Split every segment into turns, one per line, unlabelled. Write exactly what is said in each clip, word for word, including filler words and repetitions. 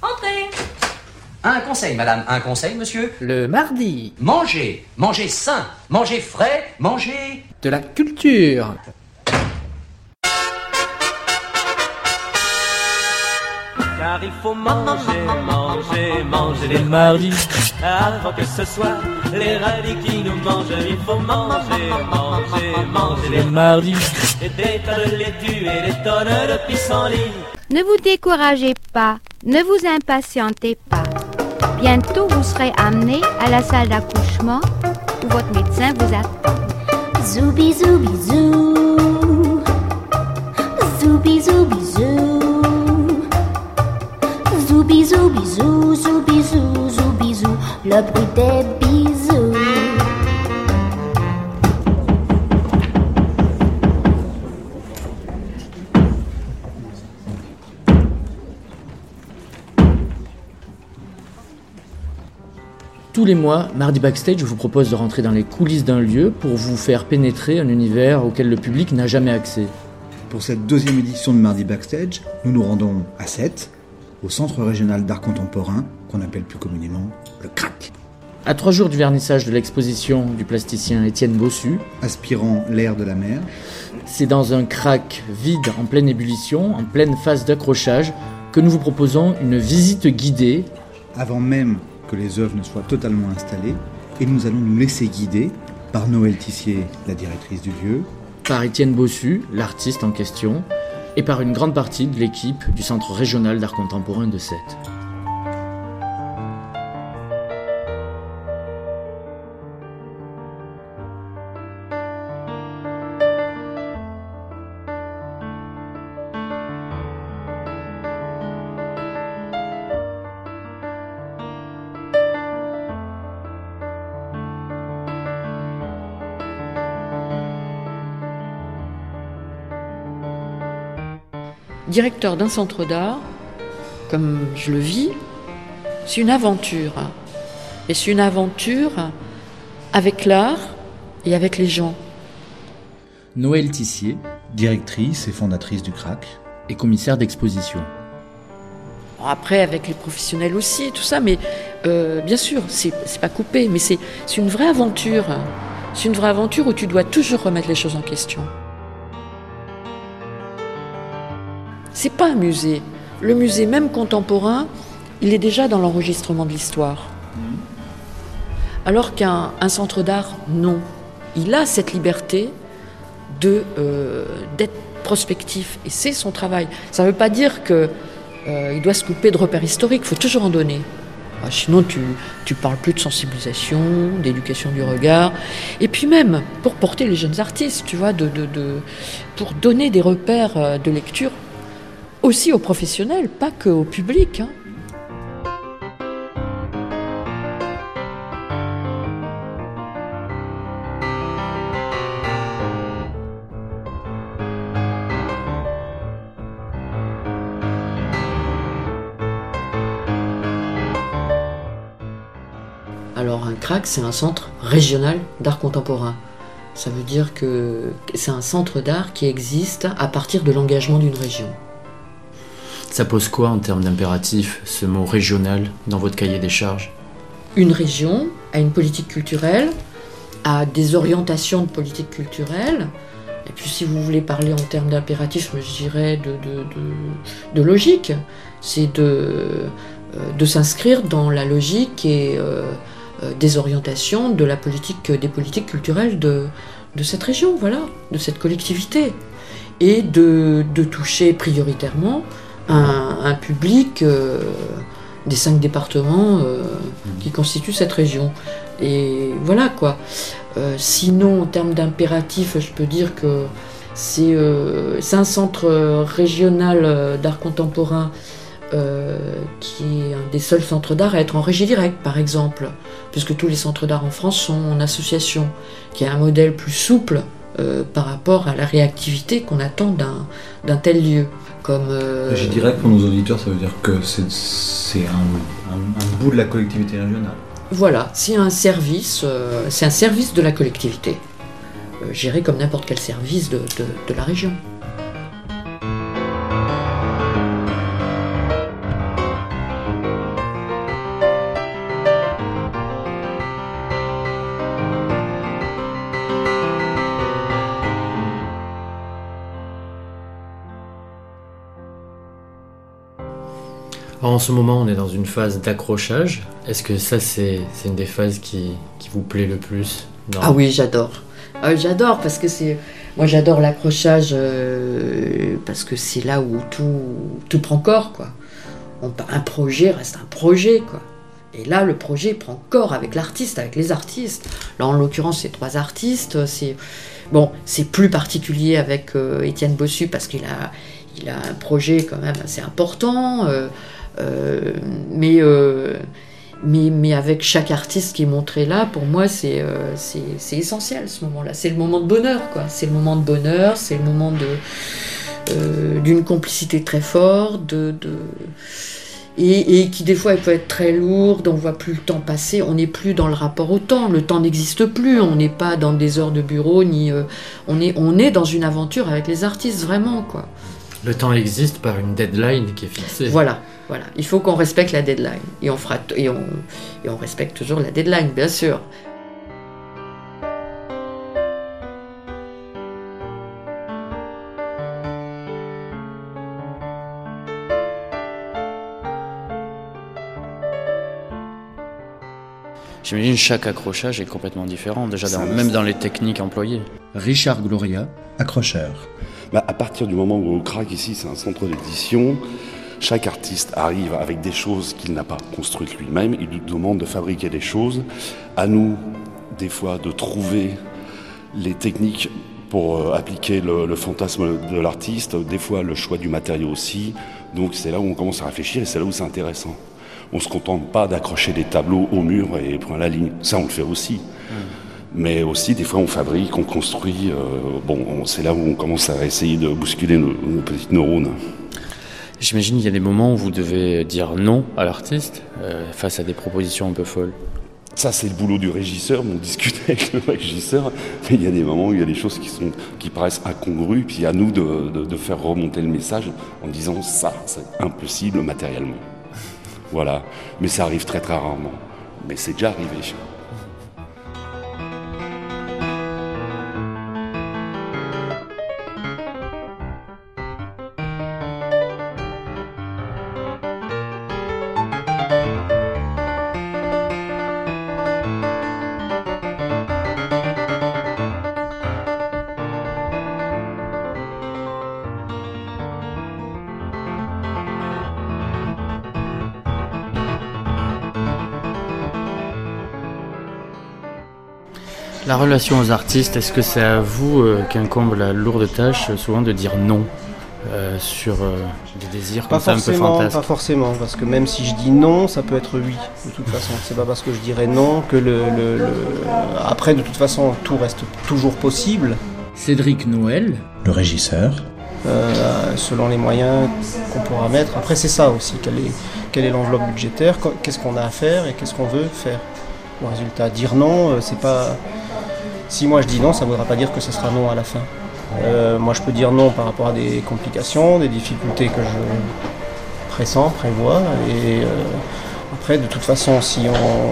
Entrez.
Un conseil, madame, un conseil, monsieur.
Le mardi.
Mangez, mangez sain, mangez frais, mangez...
De la culture.
Car il faut manger, manger, manger les mardis. Avant que ce soit les radis qui nous mangent, il faut manger, manger, manger les mardis. Et des tas de laitue et des tonnes de pissenlit.
Ne vous découragez pas, ne vous impatientez pas. Bientôt vous serez amené à la salle d'accouchement où votre médecin vous attend.
Zoubi zoubi zou. Zoubi zoubi zou. Zoubi zoubi zou, zoubi zou, zoubi zou, le bruit des bisous.
Tous les mois, Mardi Backstage vous propose de rentrer dans les coulisses d'un lieu pour vous faire pénétrer un univers auquel le public n'a jamais accès.
Pour cette deuxième édition de Mardi Backstage, nous nous rendons à Sète, au Centre régional d'art contemporain, qu'on appelle plus communément le C R A C.
À trois jours du vernissage de l'exposition du plasticien Étienne Bossu,
aspirant l'air de la mer,
c'est dans un crack vide en pleine ébullition, en pleine phase d'accrochage, que nous vous proposons une visite guidée.
Avant même que les œuvres ne soient totalement installées, et nous allons nous laisser guider par Noël Tissier, la directrice du lieu,
par Étienne Bossu, l'artiste en question, et par une grande partie de l'équipe du Centre régional d'art contemporain de Sète.
Directeur d'un centre d'art, comme je le vis, c'est une aventure. Et c'est une aventure avec l'art et avec les gens.
Noël Tissier,
directrice et fondatrice du C R A C,
et commissaire d'exposition.
Après, avec les professionnels aussi, tout ça, mais euh, bien sûr, c'est, c'est pas coupé, mais c'est, c'est une vraie aventure. C'est une vraie aventure où tu dois toujours remettre les choses en question. C'est pas un musée. Le musée, même contemporain, il est déjà dans l'enregistrement de l'histoire. Alors qu'un un centre d'art, non. Il a cette liberté de, euh, d'être prospectif. Et c'est son travail. Ça ne veut pas dire qu'il euh, doit se couper de repères historiques. Il faut toujours en donner. Ah, sinon, tu ne parles plus de sensibilisation, d'éducation du regard. Et puis même, pour porter les jeunes artistes, tu vois, de, de, de, pour donner des repères de lecture aussi aux professionnels, pas qu'au public. Hein. Alors un C R A C, c'est un centre régional d'art contemporain. Ça veut dire que c'est un centre d'art qui existe à partir de l'engagement d'une région.
Ça pose quoi en termes d'impératif, ce mot régional, dans votre cahier des charges ?
Une région a une politique culturelle, a des orientations de politique culturelle, et puis si vous voulez parler en termes d'impératif, je dirais de, de, de, de logique, c'est de, de s'inscrire dans la logique et euh, des orientations de la politique, des politiques culturelles de, de cette région, voilà, de cette collectivité, et de, de toucher prioritairement Un, un public euh, des cinq départements euh, qui constituent cette région. Et voilà quoi. Euh, sinon, en termes d'impératif, je peux dire que c'est, euh, c'est un centre régional d'art contemporain euh, qui est un des seuls centres d'art à être en régie directe, par exemple, puisque tous les centres d'art en France sont en association, qui a un modèle plus souple euh, par rapport à la réactivité qu'on attend d'un, d'un tel lieu. Comme, euh...
Je dirais que pour nos auditeurs, ça veut dire que c'est, c'est un, un, un bout de la collectivité régionale.
Voilà, c'est un service, euh, c'est un service de la collectivité, euh, géré comme n'importe quel service de, de, de la région.
Alors, en ce moment, on est dans une phase d'accrochage. Est-ce que ça, c'est, c'est une des phases qui, qui vous plaît le plus dans...
Ah oui, j'adore. Ah, j'adore parce que c'est... Moi, j'adore l'accrochage euh, parce que c'est là où tout, tout prend corps, quoi. On, un projet reste un projet, quoi. Et là, le projet prend corps avec l'artiste, avec les artistes. Là, en l'occurrence, c'est trois artistes. C'est, bon, c'est plus particulier avec euh, Étienne Bossu parce qu'il a, il a un projet quand même assez important. Euh, euh, mais, euh, mais, mais avec chaque artiste qui est montré là, pour moi, c'est, euh, c'est, c'est essentiel ce moment-là. C'est le moment de bonheur, quoi. C'est le moment de bonheur, c'est le moment de, euh, d'une complicité très forte, de... de Et, et qui des fois elle peut être très lourde, on ne voit plus le temps passer, on n'est plus dans le rapport au temps, le temps n'existe plus, on n'est pas dans des heures de bureau, ni euh, on, est, on est dans une aventure avec les artistes, vraiment, quoi.
Le temps existe par une deadline qui est fixée.
Voilà, voilà. Il faut qu'on respecte la deadline, et on, fera t- et on, et on respecte toujours la deadline, bien sûr.
J'imagine que chaque accrochage est complètement différent, déjà dans, même dans les techniques employées.
Richard Gloria, accrocheur.
Bah, à partir du moment où on craque ici, c'est un centre d'édition, chaque artiste arrive avec des choses qu'il n'a pas construites lui-même, il nous demande de fabriquer des choses. À nous, des fois, de trouver les techniques pour euh, appliquer le, le fantasme de l'artiste, des fois le choix du matériau aussi. Donc c'est là où on commence à réfléchir et c'est là où c'est intéressant. On ne se contente pas d'accrocher des tableaux au mur et point la ligne. Ça, on le fait aussi. Mmh. Mais aussi, des fois, on fabrique, on construit. Euh, bon, on, c'est là où on commence à essayer de bousculer nos, nos petites neurones.
J'imagine qu'il y a des moments où vous devez dire non à l'artiste euh, face à des propositions un peu folles.
Ça, c'est le boulot du régisseur. On discute avec le régisseur. Mais il y a des moments où il y a des choses qui, sont, qui paraissent incongrues. Puis à nous de, de, de faire remonter le message en disant ça, c'est impossible matériellement. Voilà, mais ça arrive très très rarement. Mais c'est déjà arrivé.
La relation aux artistes, est-ce que c'est à vous euh, qu'incombe la lourde tâche, euh, souvent, de dire non euh, sur euh, des désirs
pas
comme ça un peu fantasques?
Pas forcément, parce que même si je dis non, ça peut être oui, de toute façon. C'est pas parce que je dirais non que le, le, le... Après, de toute façon, tout reste toujours possible.
Cédric Noël,
le régisseur.
Euh, selon les moyens qu'on pourra mettre. Après, c'est ça aussi, quelle est, quelle est l'enveloppe budgétaire, qu'est-ce qu'on a à faire et qu'est-ce qu'on veut faire. Le résultat, dire non, c'est pas... Si moi je dis non, ça ne voudra pas dire que ce sera non à la fin. Euh, moi je peux dire non par rapport à des complications, des difficultés que je pressens, prévois. Et euh, après, de toute façon, si on,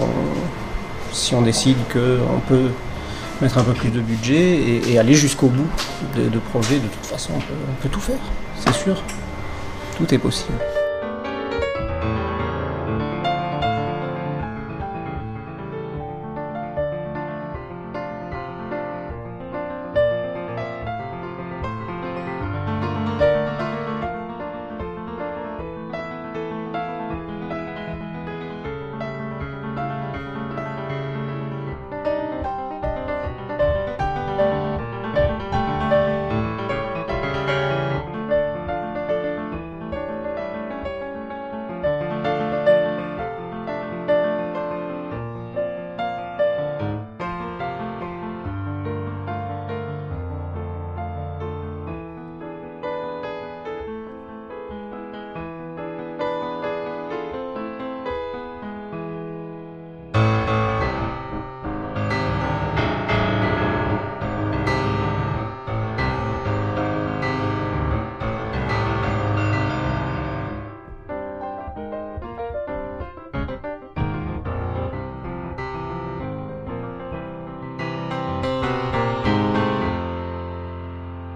si on décide qu'on peut mettre un peu plus de budget et, et aller jusqu'au bout de, de projet, de toute façon, on peut, on peut tout faire, c'est sûr. Tout est possible.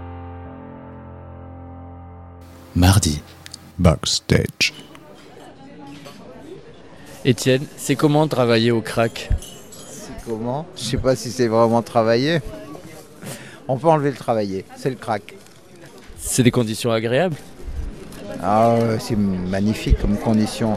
Mardi. Backstage.
Étienne, c'est comment travailler au crack ?
C'est comment ? Je sais pas si c'est vraiment travailler. On peut enlever le travailler, c'est le crack.
C'est des conditions agréables ?
Ah, c'est magnifique comme condition.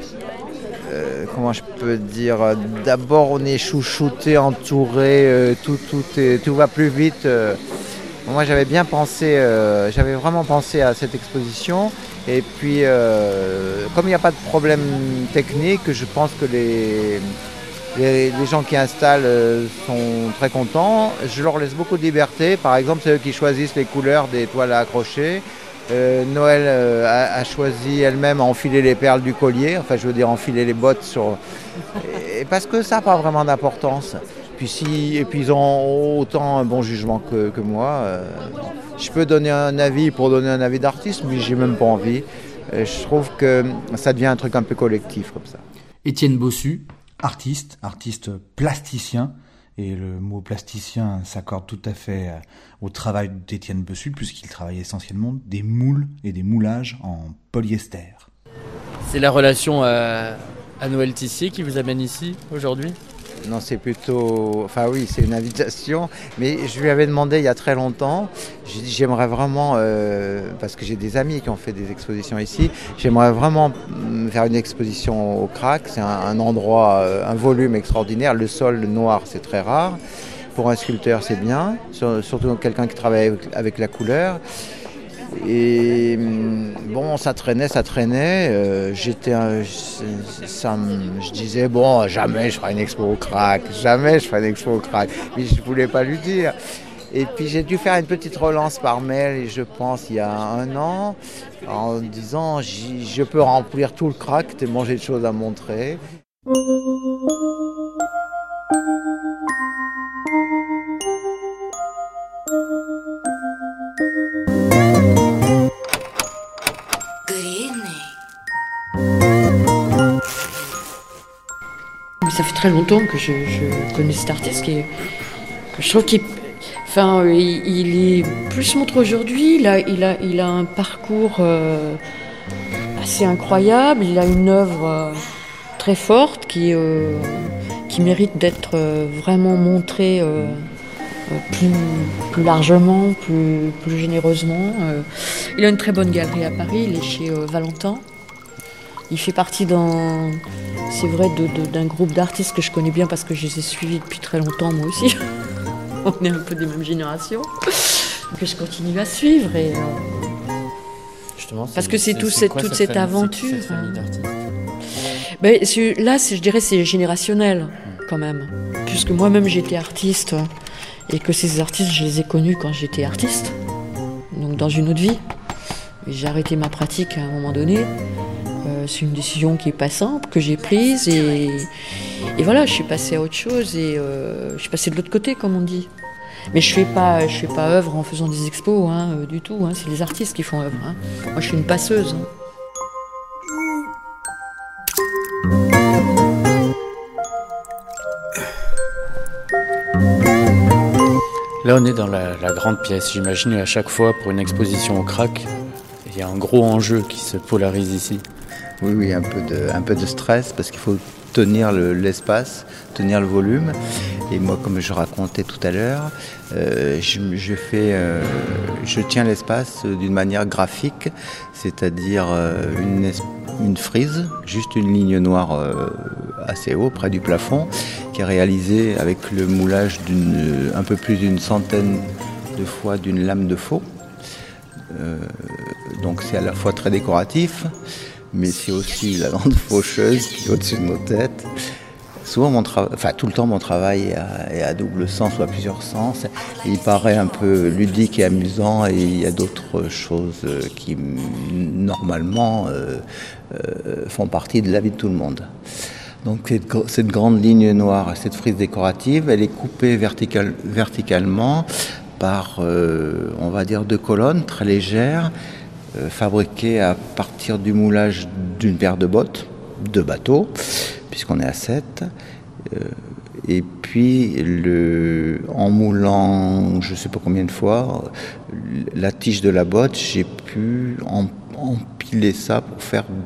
Euh, comment je peux dire ? D'abord, on est chouchouté, entouré, euh, tout, tout, est, tout va plus vite. Euh, moi, j'avais bien pensé, euh, j'avais vraiment pensé à cette exposition. Et puis, euh, comme il n'y a pas de problème technique, je pense que les, les, les gens qui installent euh, sont très contents. Je leur laisse beaucoup de liberté. Par exemple, c'est eux qui choisissent les couleurs des toiles à accrocher. Euh, Noël euh, a, a choisi elle-même à enfiler les perles du collier, enfin je veux dire enfiler les bottes sur... Et parce que ça n'a pas vraiment d'importance. Puis si, et puis ils ont autant un bon jugement que, que moi. Euh, je peux donner un avis pour donner un avis d'artiste, mais j'ai même pas envie. Euh, je trouve que ça devient un truc un peu collectif comme ça.
Étienne Bossu,
artiste, artiste plasticien. Et le mot plasticien s'accorde tout à fait au travail d'Étienne Bossu, puisqu'il travaille essentiellement des moules et des moulages en polyester.
C'est la relation à, à Noël Tissier qui vous amène ici aujourd'hui ?
Non, c'est plutôt... Enfin oui, c'est une invitation, mais je lui avais demandé il y a très longtemps, j'ai dit j'aimerais vraiment, euh, parce que j'ai des amis qui ont fait des expositions ici, j'aimerais vraiment faire une exposition au crack, c'est un, un endroit, un volume extraordinaire, le sol noir c'est très rare, pour un sculpteur c'est bien, surtout quelqu'un qui travaille avec, avec la couleur. Et bon, ça traînait, ça traînait. Euh, j'étais, un, ça, je disais bon, jamais je ferai une expo au crack, jamais je ferai une expo au crack. Mais je voulais pas lui dire. Et puis j'ai dû faire une petite relance par mail, je pense il y a un an, en disant je peux remplir tout le crack, tellement j'ai de choses à montrer.
Ça fait très longtemps que je, je connais cet artiste qui est, que je trouve qu'il enfin, il, il est plus montre aujourd'hui. Il a, il, a, il a un parcours euh, assez incroyable. Il a une œuvre euh, très forte qui, euh, qui mérite d'être euh, vraiment montrée euh, plus, plus largement, plus, plus généreusement. Euh, il a une très bonne galerie à Paris. Il est chez euh, Valentin. Il fait partie d'un, c'est vrai, de, de, d'un groupe d'artistes que je connais bien parce que je les ai suivis depuis très longtemps, moi aussi. On est un peu des mêmes générations. Que je continue à suivre. Et, euh,
Justement,
parce que c'est,
c'est,
tout
c'est
cette,
quoi,
toute
cette
cette
famille,
aventure.
cette famille d'artistes ?
Ben, c'est, là, c'est, je dirais c'est générationnel, quand même. Puisque moi-même, j'étais artiste et que ces artistes, je les ai connus quand j'étais artiste. Donc, dans une autre vie. Et j'ai arrêté ma pratique à un moment donné. Euh, c'est une décision qui n'est pas simple, que j'ai prise et, et voilà, je suis passée à autre chose et euh, je suis passée de l'autre côté, comme on dit. Mais je ne fais pas, je fais pas œuvre en faisant des expos, hein, euh, du tout. Hein, c'est les artistes qui font œuvre. Hein. Moi, je suis une passeuse. Hein.
Là, on est dans la, la grande pièce. J'imagine à chaque fois, pour une exposition au crack, il y a un gros enjeu qui se polarise ici.
Oui, oui, un peu de, un peu de stress parce qu'il faut tenir le, l'espace, tenir le volume. Et moi, comme je racontais tout à l'heure, euh, je, je, fais, euh, je tiens l'espace d'une manière graphique, c'est-à-dire euh, une, une frise, juste une ligne noire euh, assez haut, près du plafond, qui est réalisée avec le moulage d'une, un peu plus d'une centaine de fois d'une lame de faux. Euh, donc c'est à la fois très décoratif, mais c'est aussi la grande faucheuse qui est au-dessus de nos têtes. Souvent, mon tra- enfin tout le temps, mon travail est à, est à double sens ou à plusieurs sens. Il paraît un peu ludique et amusant, et il y a d'autres choses qui, normalement, euh, euh, font partie de la vie de tout le monde. Donc cette grande ligne noire, cette frise décorative, elle est coupée vertical- verticalement par, euh, on va dire, deux colonnes très légères, euh, fabriquées à partir du moulage d'une paire de bottes, de bateaux, puisqu'on est à sept. Euh, et puis, le, en moulant, je ne sais pas combien de fois, la tige de la botte, j'ai pu empiler ça pour faire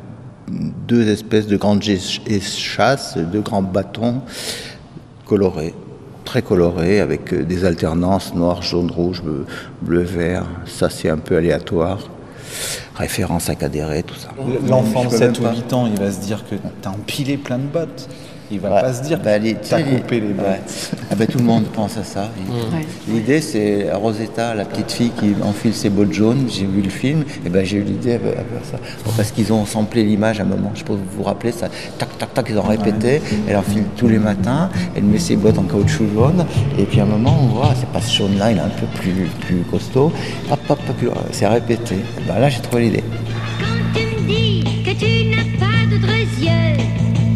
deux espèces de grandes échasses, deux grands bâtons colorés, très colorés, avec des alternances noir, jaune, rouge, bleu, bleu, vert. Ça, c'est un peu aléatoire. Référence à Cadéret, tout ça.
L'enfant de sept ou huit ans, il va se dire que t'as empilé plein de bottes. Il va ouais. pas se dire bah, que t'as coupé les bottes.
Ouais. Ah bah, tout le monde pense à ça. Ouais. L'idée, c'est Rosetta, la petite fille qui enfile ses bottes jaunes. J'ai vu le film, et ben j'ai eu l'idée à faire ça. Parce qu'ils ont samplé l'image à un moment. Je sais pas si vous vous rappelez ça. Tac, tac, tac, ils ont répété. Elle enfile tous les matins. Elle met ses bottes en caoutchouc jaune. Et puis à un moment, on voit, c'est pas ce jaune-là, il est un peu plus, plus costaud. Hop, hop, hop, c'est répété. Et ben là, j'ai trouvé l'idée.
Quand tu me dis que tu n'as pas d'autres yeux,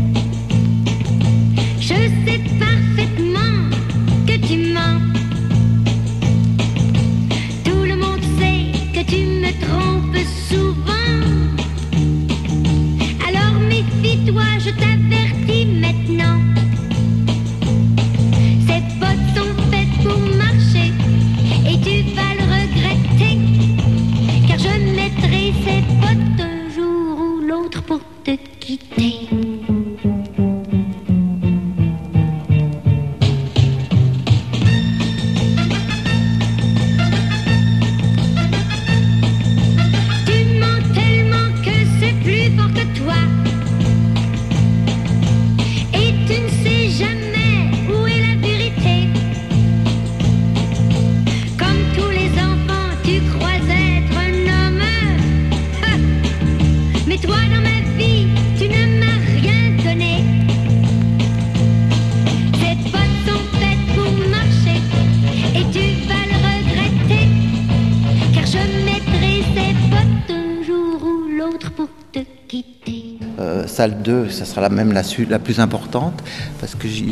je sais parfaitement que tu mens. Tout le monde sait que tu me trompes souvent. Alors méfie-toi, je t'avertis maintenant. Ces bottes sont faites pour marcher et tu vas le regretter. Car je mettrai ces bottes un jour ou l'autre pour te quitter.
Salle deux, ça sera la même la, la plus importante parce qu'il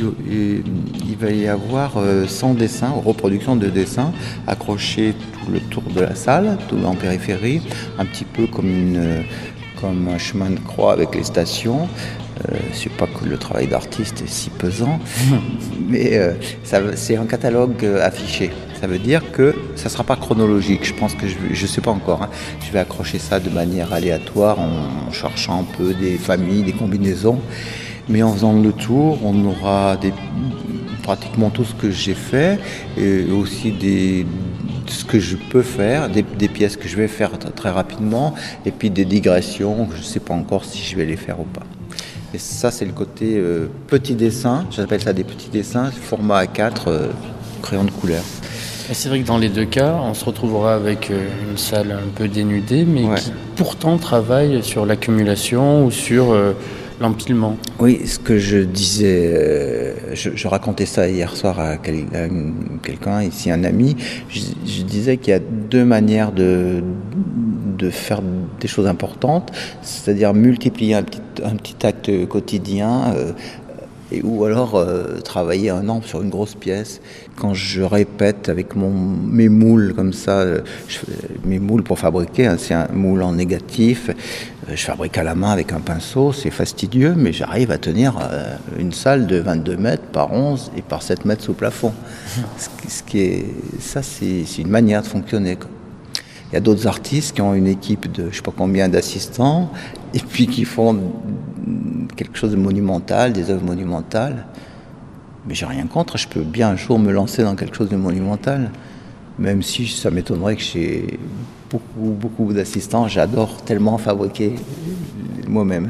il va y avoir euh, cent dessins, reproductions de dessins accrochés tout le tour de la salle, tout en périphérie, un petit peu comme, une, comme un chemin de croix avec les stations. Euh, c'est pas que le travail d'artiste est si pesant, mais euh, ça, c'est un catalogue euh, affiché. Ça veut dire que ça ne sera pas chronologique. Je pense que je ne sais pas encore. Hein. Je vais accrocher ça de manière aléatoire en cherchant un peu des familles, des combinaisons. Mais en faisant le tour, on aura des, pratiquement tout ce que j'ai fait et aussi des, ce que je peux faire, des, des pièces que je vais faire très, très rapidement et puis des digressions. Je ne sais pas encore si je vais les faire ou pas. Et ça, c'est le côté euh, petit dessin. J'appelle ça des petits dessins, format A quatre, euh, crayon de couleur.
Et c'est vrai que dans les deux cas, on se retrouvera avec une salle un peu dénudée, mais ouais. qui pourtant travaille sur l'accumulation ou sur euh, l'empilement.
Oui, ce que je disais, euh, je, je racontais ça hier soir à, quel, à quelqu'un, ici un ami, je, je disais qu'il y a deux manières de, de faire des choses importantes, c'est-à-dire multiplier un petit, un petit acte quotidien, euh, et, ou alors euh, travailler un an sur une grosse pièce. Quand je répète avec mon, mes moules comme ça, je, mes moules pour fabriquer, hein, c'est un moule en négatif, je fabrique à la main avec un pinceau, c'est fastidieux, mais j'arrive à tenir euh, une salle de vingt-deux mètres par onze et par sept mètres sous plafond. Ce, ce qui est, ça, c'est, c'est une manière de fonctionner, quoi. Il y a d'autres artistes qui ont une équipe de je ne sais pas combien d'assistants et puis qui font quelque chose de monumental, des œuvres monumentales. Mais j'ai rien contre, je peux bien un jour me lancer dans quelque chose de monumental. Même si ça m'étonnerait que j'ai beaucoup, beaucoup d'assistants, j'adore tellement fabriquer moi-même.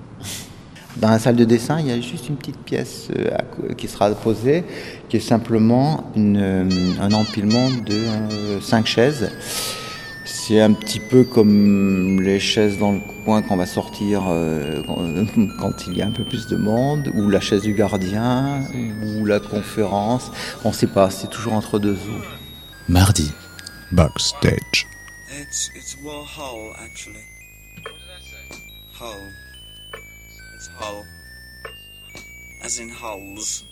Dans la salle de dessin, il y a juste une petite pièce euh, qui sera posée, qui est simplement une, un empilement de euh, cinq chaises. C'est un petit peu comme les chaises dans le coin qu'on va sortir euh, quand il y a un peu plus de monde, ou la chaise du gardien, ou la conférence. On ne sait pas, c'est toujours entre deux eaux.
Mardi, backstage.
It's, it's well Hull, actually. What did I say? Hull. It's Hull. As in hulls.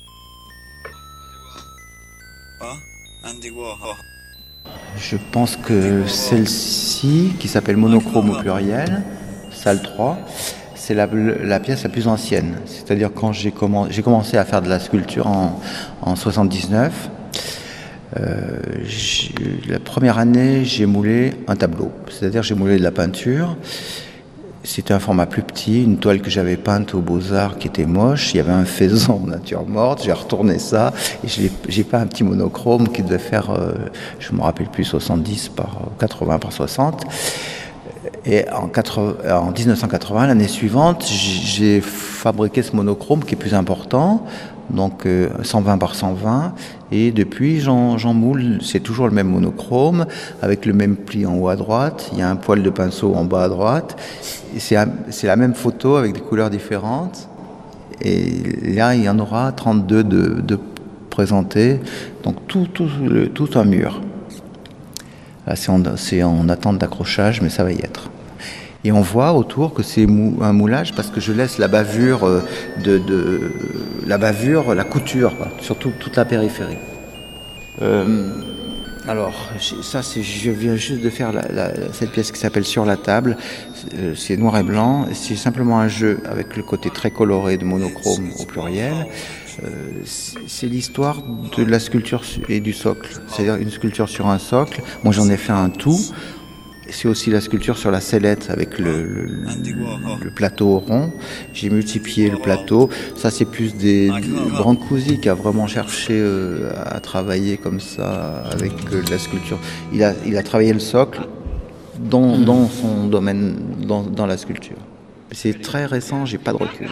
What? Andy Warhol.
Je pense que celle-ci, qui s'appelle Monochrome au pluriel, salle trois, c'est la, la pièce la plus ancienne. C'est-à-dire quand j'ai, commen- j'ai commencé à faire de la sculpture en, en soixante-dix-neuf, euh, la première année, j'ai moulé un tableau. C'est-à-dire j'ai moulé de la peinture C'était un format plus petit, une toile que j'avais peinte aux Beaux-Arts qui était moche. Il y avait un faisan en nature morte, j'ai retourné ça et j'ai, j'ai peint un petit monochrome qui devait faire, euh, je ne me rappelle plus, soixante-dix par quatre-vingts par soixante. Et en, quatre-vingts, en dix-neuf cent quatre-vingts, l'année suivante, j'ai fabriqué ce monochrome qui est plus important, donc euh, cent vingt par cent vingt, et depuis j'en, j'en moule, c'est toujours le même monochrome, avec le même pli en haut à droite, il y a un poil de pinceau en bas à droite, et c'est, un, c'est la même photo avec des couleurs différentes, et là il y en aura trente-deux de, de présentés, donc tout, tout, le, tout un mur. Là, c'est en, c'est en attente d'accrochage, mais ça va y être. Et on voit autour que c'est mou, un moulage parce que je laisse la bavure, de, de, la bavure, la couture, quoi, surtout toute la périphérie. Euh, alors, ça, c'est, je viens juste de faire la, la, cette pièce qui s'appelle Sur la table. C'est noir et blanc. C'est simplement un jeu avec le côté très coloré de monochrome au pluriel. Euh, c'est l'histoire de la sculpture et du socle, c'est-à-dire une sculpture sur un socle. Moi j'en ai fait un tout. C'est aussi la sculpture sur la sellette avec le, le, le plateau rond. J'ai multiplié le plateau. Ça c'est plus des Brancusi qui a vraiment cherché euh, à travailler comme ça avec euh, la sculpture. Il a, il a travaillé le socle dans, dans son domaine, dans, dans la sculpture. C'est très récent, j'ai pas de recul.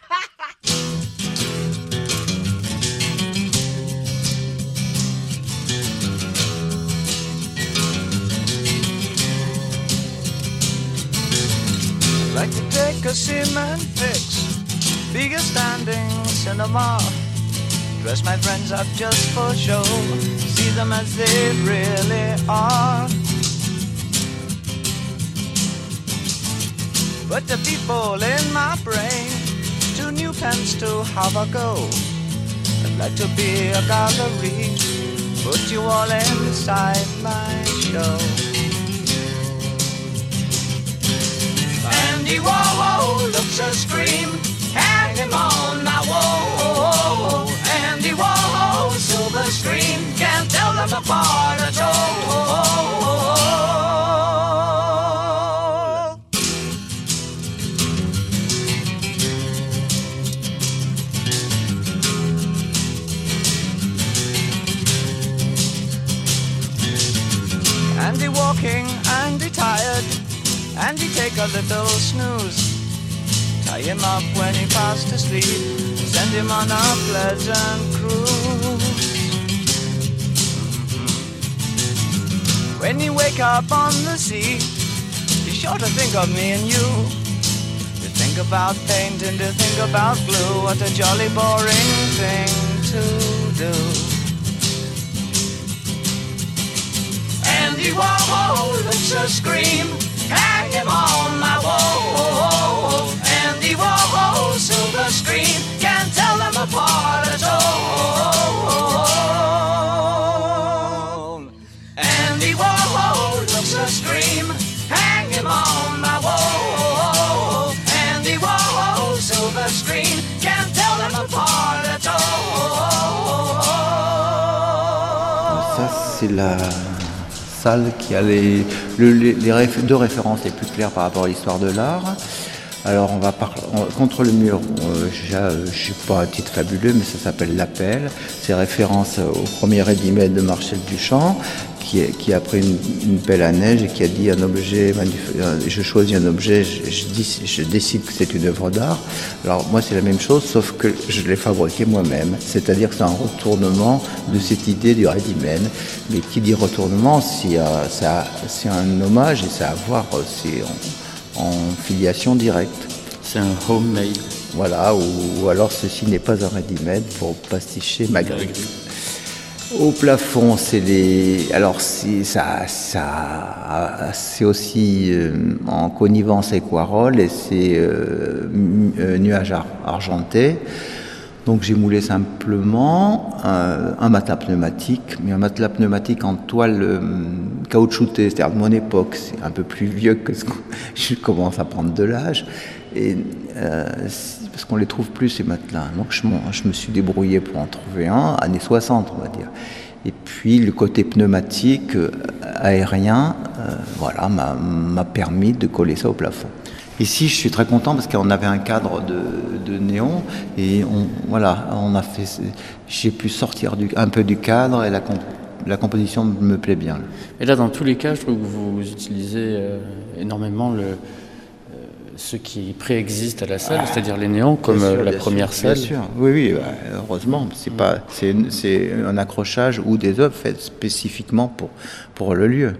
Like to take a cement fix, bigger standing cinema. Dress my friends up just for show, see them as they really are. But the people in my brain, two new pens to have a go. I'd like to be a gallery, put you all inside my show. Andy Warhol looks a scream, hang him on my wall. Andy Warhol, silver screen, can't tell them apart at all. Andy walking, Andy tired, Andy take a little snooze. Tie him up when he fast asleep, send him on a pleasant cruise. When you wake up on the sea, be sure to think of me and you. To think about paint and to think about glue, what a jolly boring thing to do. Andy Warhol looks a scream, hang him on my wall. Andy Warhol, silver screen, can't tell them apart at all. Andy Warhol looks a scream, hang him on my wall. Andy Warhol, silver screen, can't tell them apart at all.
Ça, c'est la salle qui a les, le, les, les réf, deux références les plus claires par rapport à l'histoire de l'art. Alors on va par, on, contre le mur, euh, je ne suis pas un titre fabuleux, mais ça s'appelle L'Appel. C'est référence au premier ready-made de Marcel Duchamp, qui, est, qui a pris une, une pelle à neige et qui a dit un objet, je choisis un objet, je, je, dis, je décide que c'est une œuvre d'art. Alors moi c'est la même chose, sauf que je l'ai fabriqué moi-même. C'est-à-dire que c'est un retournement de cette idée du ready-made. Mais qui dit retournement, c'est, euh, ça, c'est un hommage et ça a à voir, c'est en, en filiation directe.
C'est un homemade.
Voilà, ou, ou alors ceci n'est pas un ready-made pour pasticher Magritte. Au plafond, c'est les. Alors, c'est, ça, ça, c'est aussi euh, en connivence avec Warhol et c'est euh, euh, nuages ar- argentés. Donc, j'ai moulé simplement euh, un matelas pneumatique, mais un matelas pneumatique en toile euh, caoutchoutée, c'est-à-dire de mon époque. C'est un peu plus vieux que ce que je commence à prendre de l'âge. Et, euh, parce qu'on les trouve plus ces matelas. Donc je, je me suis débrouillé pour en trouver un, années soixante on va dire. Et puis le côté pneumatique, euh, aérien, euh, voilà, m'a, m'a permis de coller ça au plafond. Ici, je suis très content parce qu'on avait un cadre de, de néon et on, voilà, on a fait, j'ai pu sortir du, un peu du cadre et la, comp, la composition me plaît bien.
Et là, dans tous les cas, je trouve que vous utilisez euh, énormément le, euh, ce qui préexiste à la salle, ah, c'est-à-dire les néons, comme sûr, la première
sûr,
salle.
Bien sûr, oui, oui, heureusement. C'est mmh. pas, c'est, c'est un accrochage ou des œuvres faites spécifiquement pour, pour le lieu.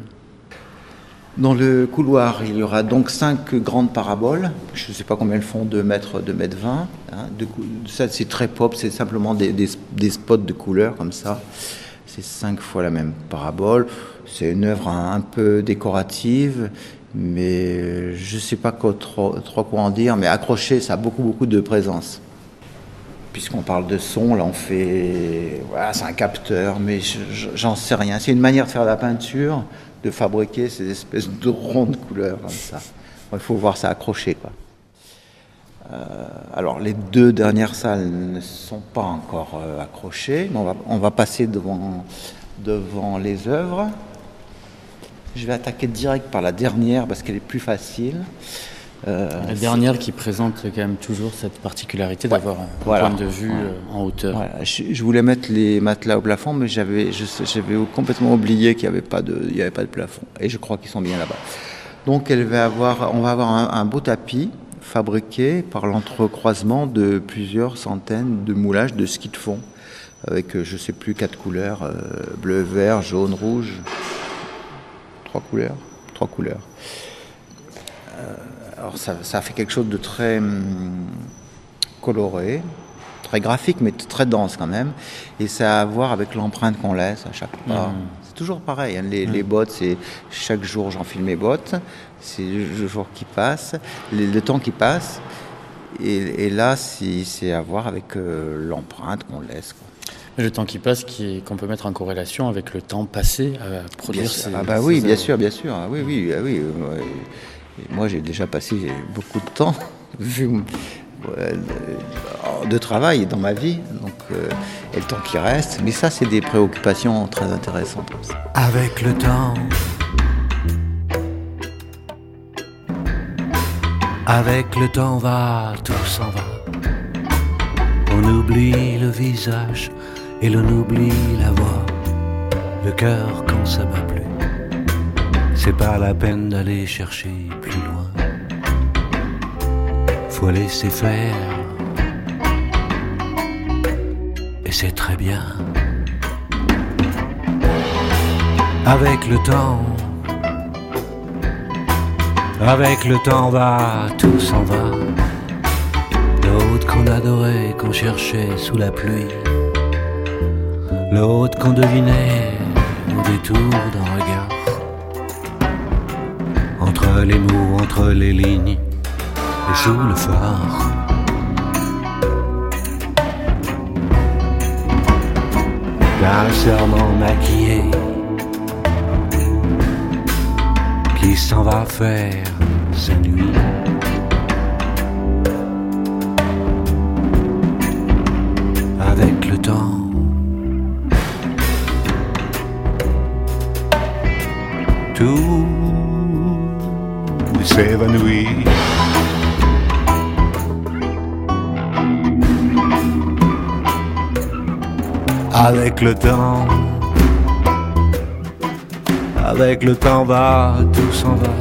Dans le couloir, il y aura donc cinq grandes paraboles. Je ne sais pas combien elles font, deux mètres, deux mètres vingt. Hein. De, ça, c'est très pop, c'est simplement des, des, des spots de couleurs comme ça. C'est cinq fois la même parabole. C'est une œuvre un, un peu décorative, mais je ne sais pas quoi, trop, trop quoi en dire. Mais accroché, ça a beaucoup, beaucoup de présence. Puisqu'on parle de son, là on fait... Voilà, c'est un capteur, mais je, j'en sais rien. C'est une manière de faire de la peinture, de fabriquer ces espèces de rondes couleurs comme ça. Il faut voir ça accroché, quoi. Euh, alors les deux dernières salles ne sont pas encore euh, accrochées, mais on va, on va passer devant, devant les œuvres. Je vais attaquer direct par la dernière parce qu'elle est plus facile.
Euh, la dernière qui présente quand même toujours cette particularité ouais, d'avoir un voilà, point de vue ouais. en hauteur.
Voilà. Je, je voulais mettre les matelas au plafond, mais j'avais, je, j'avais complètement oublié qu'il n'y avait pas de, il y avait pas de plafond. Et je crois qu'ils sont bien là-bas. Donc elle va avoir, on va avoir un, un beau tapis fabriqué par l'entrecroisement de plusieurs centaines de moulages de ski de fond, avec je ne sais plus quatre couleurs, euh, bleu, vert, jaune, rouge, trois couleurs, trois couleurs. Euh, Alors ça, ça fait quelque chose de très hum, coloré, très graphique, mais très dense quand même. Et ça a à voir avec l'empreinte qu'on laisse à chaque pas. Mmh. C'est toujours pareil, hein. les, mmh. les bottes, c'est chaque jour j'enfile mes bottes, c'est le jour qui passe, le, le temps qui passe. Et, et là, c'est, c'est à voir avec euh, l'empreinte qu'on laisse, quoi.
Le temps qui passe, qui, qu'on peut mettre en corrélation avec le temps passé à produire ces...
Ah bah oui, bien sûr, bien sûr. Ah oui, oui, ah oui. Euh, Et moi, j'ai déjà passé beaucoup de temps vu, euh, de travail dans ma vie, donc, euh, et le temps qui reste. Mais ça, c'est des préoccupations très intéressantes.
Avec le temps, avec le temps va, tout s'en va. On oublie le visage et l'on oublie la voix, le cœur quand ça bat plus. C'est pas la peine d'aller chercher plus loin. Faut laisser faire. Et c'est très bien. Avec le temps, avec le temps va, tout s'en va. L'autre qu'on adorait, qu'on cherchait sous la pluie. L'autre qu'on devinait au détour d'un regard. Entre les mots, entre les lignes et sous le phare. D'un serment maquillé qui s'en va faire sa nuit. Avec le temps, tout s'évanouit. Avec le temps, avec le temps va, tout s'en va.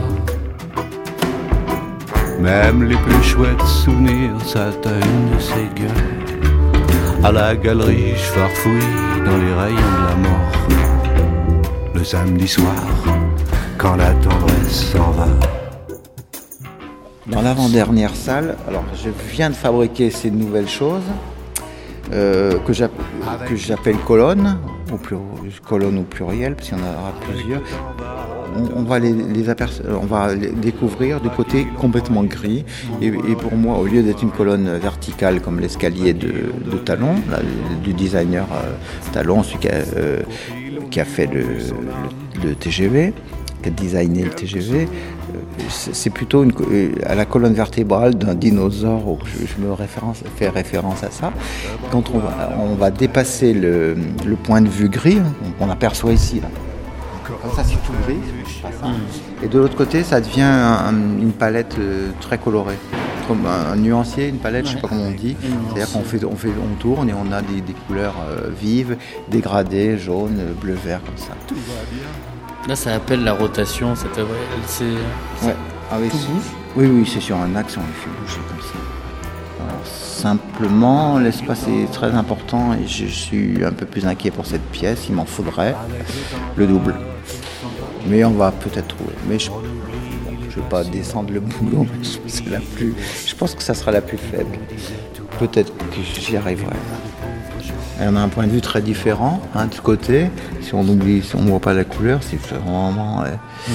Même les plus chouettes souvenirs s'atteignent de ces gueules. À la galerie, je farfouille dans les rayons de la mort. Le samedi soir, quand la tendresse s'en va.
Dans l'avant-dernière salle, alors je viens de fabriquer ces nouvelles choses euh, que, j'appelle, que j'appelle colonnes, au pluriel, colonnes au pluriel, parce qu'il y en aura plusieurs. On, on va les, les aperce- on va les découvrir du côté complètement gris. Et, et pour moi, au lieu d'être une colonne verticale comme l'escalier de, de Talon, là, du designer euh, Talon, celui qui a, euh, qui a fait le, le, le T G V, qui a designé le T G V, c'est plutôt une, à la colonne vertébrale d'un dinosaure, je, je me référence, fais référence à ça. Quand on va, on va dépasser le, le point de vue gris, on, on aperçoit ici, là, comme ça c'est tout gris, c'est pas ça. Mm. Et de l'autre côté, ça devient un, une palette euh, très colorée. Comme un, un nuancier, une palette, ouais. Je sais pas comment on dit. C'est-à-dire qu'on fait, on fait, on tourne et on a des, des couleurs euh, vives, dégradées, jaune, bleu, vert, comme ça. Tout va
bien. Là, ça appelle la rotation, cette œuvre. C'est, c'est...
Ouais. Ah oui,
tout bouge.
Oui, oui, c'est sur un axe, on les fait bouger comme ça. Alors, simplement, l'espace est très important et je suis un peu plus inquiet pour cette pièce. Il m'en faudrait le double. Mais on va peut-être trouver. Mais je ne vais pas descendre le boulot. C'est la plus, je pense que ça sera la plus faible. Peut-être que j'y arriverai. Et on a un point de vue très différent, hein, de côté. Si on oublie, si on ne voit pas la couleur, c'est vraiment... Ouais. Mmh.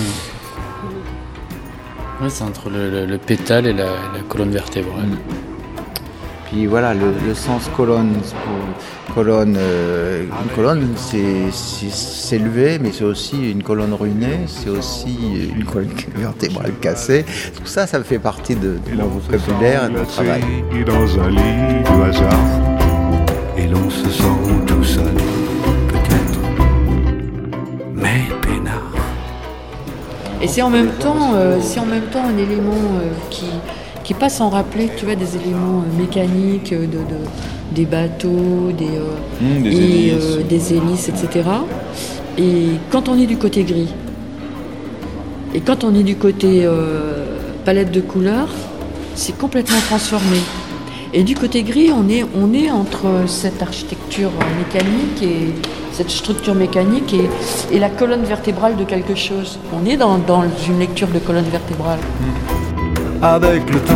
Oui, c'est entre le, le, le pétale et la, la colonne vertébrale. Mmh.
Puis voilà, le, le sens colonne, colonne, euh, une colonne, c'est, c'est s'élever, mais c'est aussi une colonne ruinée, c'est aussi une colonne vertébrale cassée. Tout ça, ça fait partie de, de mon vocabulaire et de mon travail.
Dans un lit de hasard, et l'on se sent tout seul, peut-être, mais peinard.
Et c'est en même temps, euh, c'est en même temps un élément euh, qui qui passe en rappeler, tu vois, des éléments euh, mécaniques, de, de, des bateaux, des, euh,
mmh, des,
et,
hélices.
Euh, des hélices, et cetera. Et quand on est du côté gris, et quand on est du côté euh, palette de couleurs, c'est complètement transformé. Et du côté gris, on est, on est entre cette architecture mécanique et cette structure mécanique et, et la colonne vertébrale de quelque chose. On est dans, dans une lecture de colonne vertébrale.
Mmh. Avec le temps,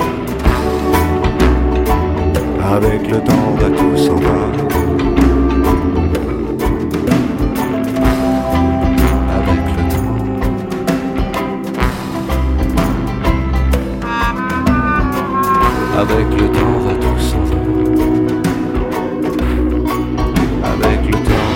avec le temps, va tout s'en va. Avec le temps, avec le temps, va tout s'en va. Avec le temps.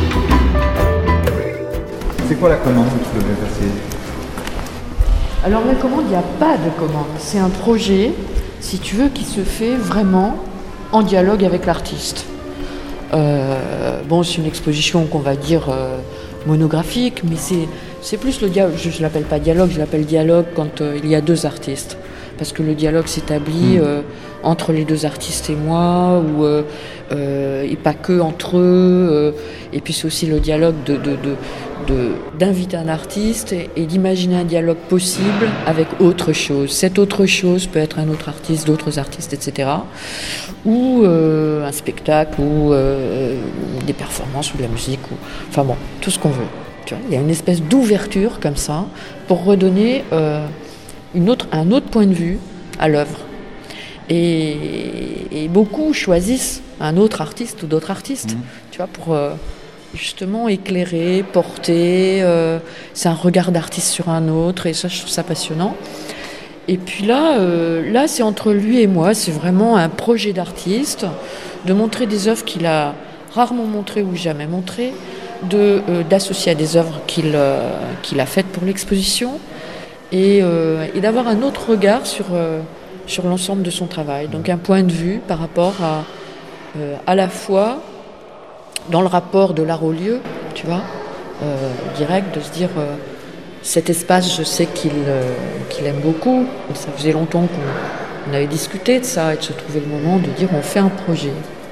C'est quoi la commande que tu devais passer ?
Alors la commande, il n'y a pas de commande. C'est un projet, si tu veux, qui se fait vraiment en dialogue avec l'artiste. Euh, bon, c'est une exposition qu'on va dire euh, monographique, mais c'est, c'est plus le dialogue. Je ne l'appelle pas dialogue, je l'appelle dialogue quand euh, il y a deux artistes. Parce que le dialogue s'établit euh, entre les deux artistes et moi, ou, euh, euh, et pas que entre eux. Euh, et puis c'est aussi le dialogue de, de, de, de, d'inviter un artiste et, et d'imaginer un dialogue possible avec autre chose. Cette autre chose peut être un autre artiste, d'autres artistes, et cetera. Ou euh, un spectacle, ou euh, des performances, ou de la musique, ou, enfin bon, tout ce qu'on veut. Tu vois, il y a une espèce d'ouverture comme ça pour redonner... Euh, Une autre, un autre point de vue à l'œuvre. Et, et beaucoup choisissent un autre artiste ou d'autres artistes, mmh. tu vois, pour euh, justement éclairer, porter. Euh, c'est un regard d'artiste sur un autre, et ça, je trouve ça passionnant. Et puis là, euh, là, c'est entre lui et moi, c'est vraiment un projet d'artiste, de montrer des œuvres qu'il a rarement montrées ou jamais montrées, de, euh, d'associer à des œuvres qu'il, euh, qu'il a faites pour l'exposition. Et, euh, et d'avoir un autre regard sur, euh, sur l'ensemble de son travail. Donc un point de vue par rapport à, euh, à la fois dans le rapport de l'art au lieu, tu vois, euh, direct, de se dire euh, cet espace, je sais qu'il, euh, qu'il aime beaucoup. Et ça faisait longtemps qu'on on avait discuté de ça et de se trouver le moment de dire on fait un projet.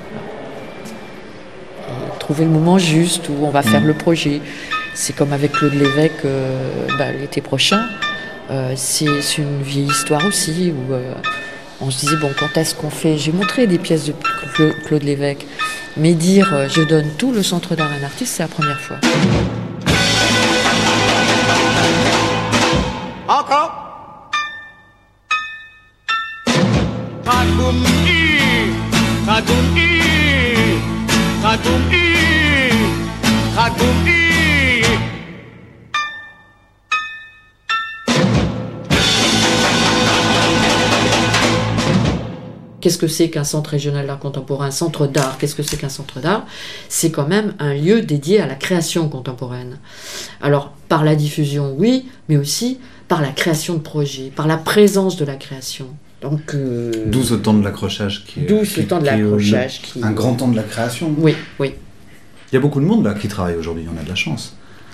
Et trouver le moment juste où on va faire le projet. C'est comme avec Claude Lévesque euh, bah, l'été prochain. Euh, c'est, c'est une vieille histoire aussi où euh, on se disait bon, quand est-ce qu'on fait, j'ai montré des pièces de Claude, Claude Lévesque, mais dire euh, je donne tout le centre d'art à un artiste, c'est la première fois.
Encore.
Qu'est-ce que c'est qu'un centre régional d'art contemporain, un centre d'art? Qu'est-ce que c'est qu'un centre d'art? C'est quand même un lieu dédié à la création contemporaine. Alors, par la diffusion, oui, mais aussi par la création de projets, par la présence de la création. Donc, euh...
D'où ce temps de l'accrochage qui est...
D'où ce
qui,
temps de
qui
l'accrochage.
Est,
qui...
Un grand temps de la création.
Oui, oui.
Il y a beaucoup de monde là qui travaille aujourd'hui, on a de la chance.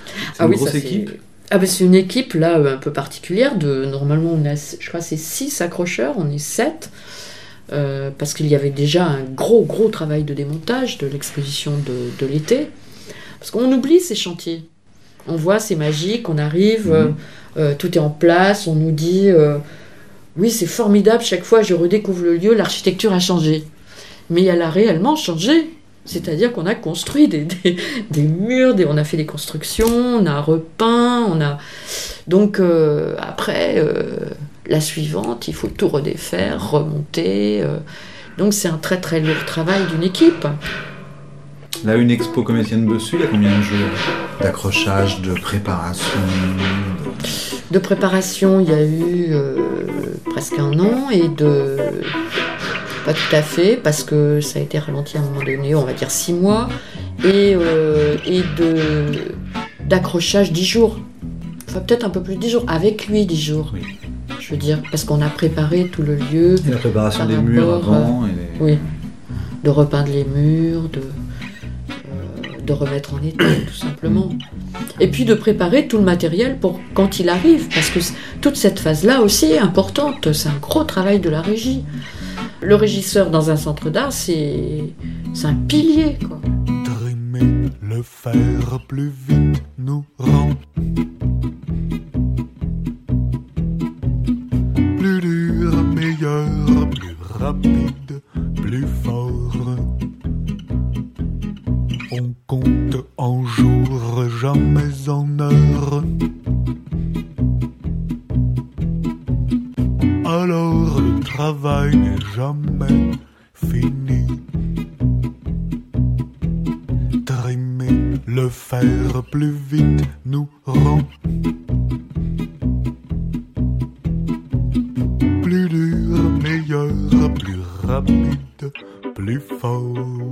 C'est une grosse équipe.
Ah ben c'est une équipe là un peu particulière. De, normalement, on a, je crois, c'est six accrocheurs, on est sept. Euh, parce qu'il y avait déjà un gros, gros travail de démontage de l'exposition de, de l'été. Parce qu'on oublie ces chantiers. On voit, c'est magique, on arrive, mmh. euh, euh, tout est en place, on nous dit euh, oui, c'est formidable, chaque fois je redécouvre le lieu, l'architecture a changé. Mais elle a réellement changé. C'est-à-dire qu'on a construit des, des, des murs, des, on a fait des constructions, on a repeint, on a... Donc euh, après, euh, la suivante, il faut tout redéfaire, remonter. Euh... Donc c'est un très très lourd travail d'une équipe.
Là, une expo comme Étienne Bessu, il y a combien de jours d'accrochage, de préparation?
De préparation, il y a eu euh, presque un an, et de... Pas tout à fait, parce que ça a été ralenti à un moment donné, on va dire six mois, et, euh, et de, d'accrochage dix jours. Enfin, peut-être un peu plus de dix jours, avec lui dix jours. Oui. Je veux dire, parce qu'on a préparé tout le lieu.
Et la préparation des murs avant. Et les...
Oui, de repeindre les murs, de, euh, de remettre en état, tout simplement. Et puis de préparer tout le matériel pour quand il arrive, parce que toute cette phase-là aussi est importante, c'est un gros travail de la régie. Le régisseur dans un centre d'art, c'est, c'est un pilier, quoi.
Trimer le fer plus vite nous rend plus dur, meilleur, plus rapide, plus fort. On compte en jours, jamais en heures. Alors le travail n'est jamais fini. Trimer le fer plus vite nous rend plus dur, meilleur, plus rapide, plus fort.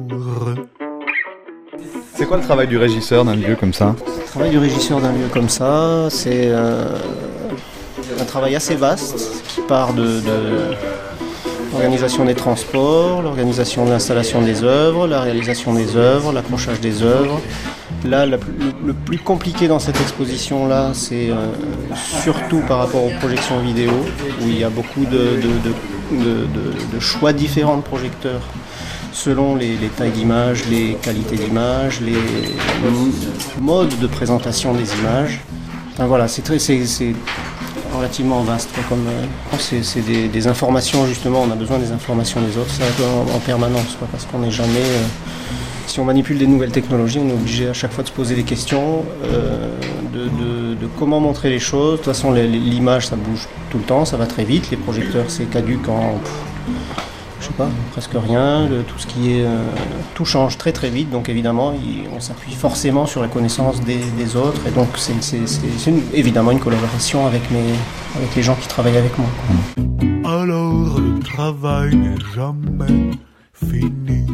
C'est quoi le travail du régisseur d'un lieu comme ça?
Le travail du régisseur d'un lieu comme ça, c'est euh, un travail assez vaste qui part de, de l'organisation des transports, l'organisation de l'installation des œuvres, la réalisation des œuvres, l'accrochage des œuvres. Là, le, le plus compliqué dans cette exposition-là, c'est euh, surtout par rapport aux projections vidéo, où il y a beaucoup de, de, de, de, de, de choix différents de projecteurs, selon les, les tailles d'image, les qualités d'image, les modes de présentation des images. Enfin, voilà, c'est, très, c'est, c'est relativement vaste. Comme, euh, c'est c'est des, des informations, justement, on a besoin des informations des autres, ça en, en permanence, quoi, parce qu'on n'est jamais... Euh, si on manipule des nouvelles technologies, on est obligé à chaque fois de se poser des questions, euh, de, de, de comment montrer les choses. De toute façon, les, l'image, ça bouge tout le temps, ça va très vite. Les projecteurs, c'est caduc en... Pff, je sais pas, presque rien, le, tout ce qui est, euh, tout change très très vite, donc évidemment il, on s'appuie forcément sur la connaissance des, des autres, et donc c'est, c'est, c'est, c'est une, évidemment une collaboration avec, mes, avec les gens qui travaillent avec moi.
Alors le travail n'est jamais fini.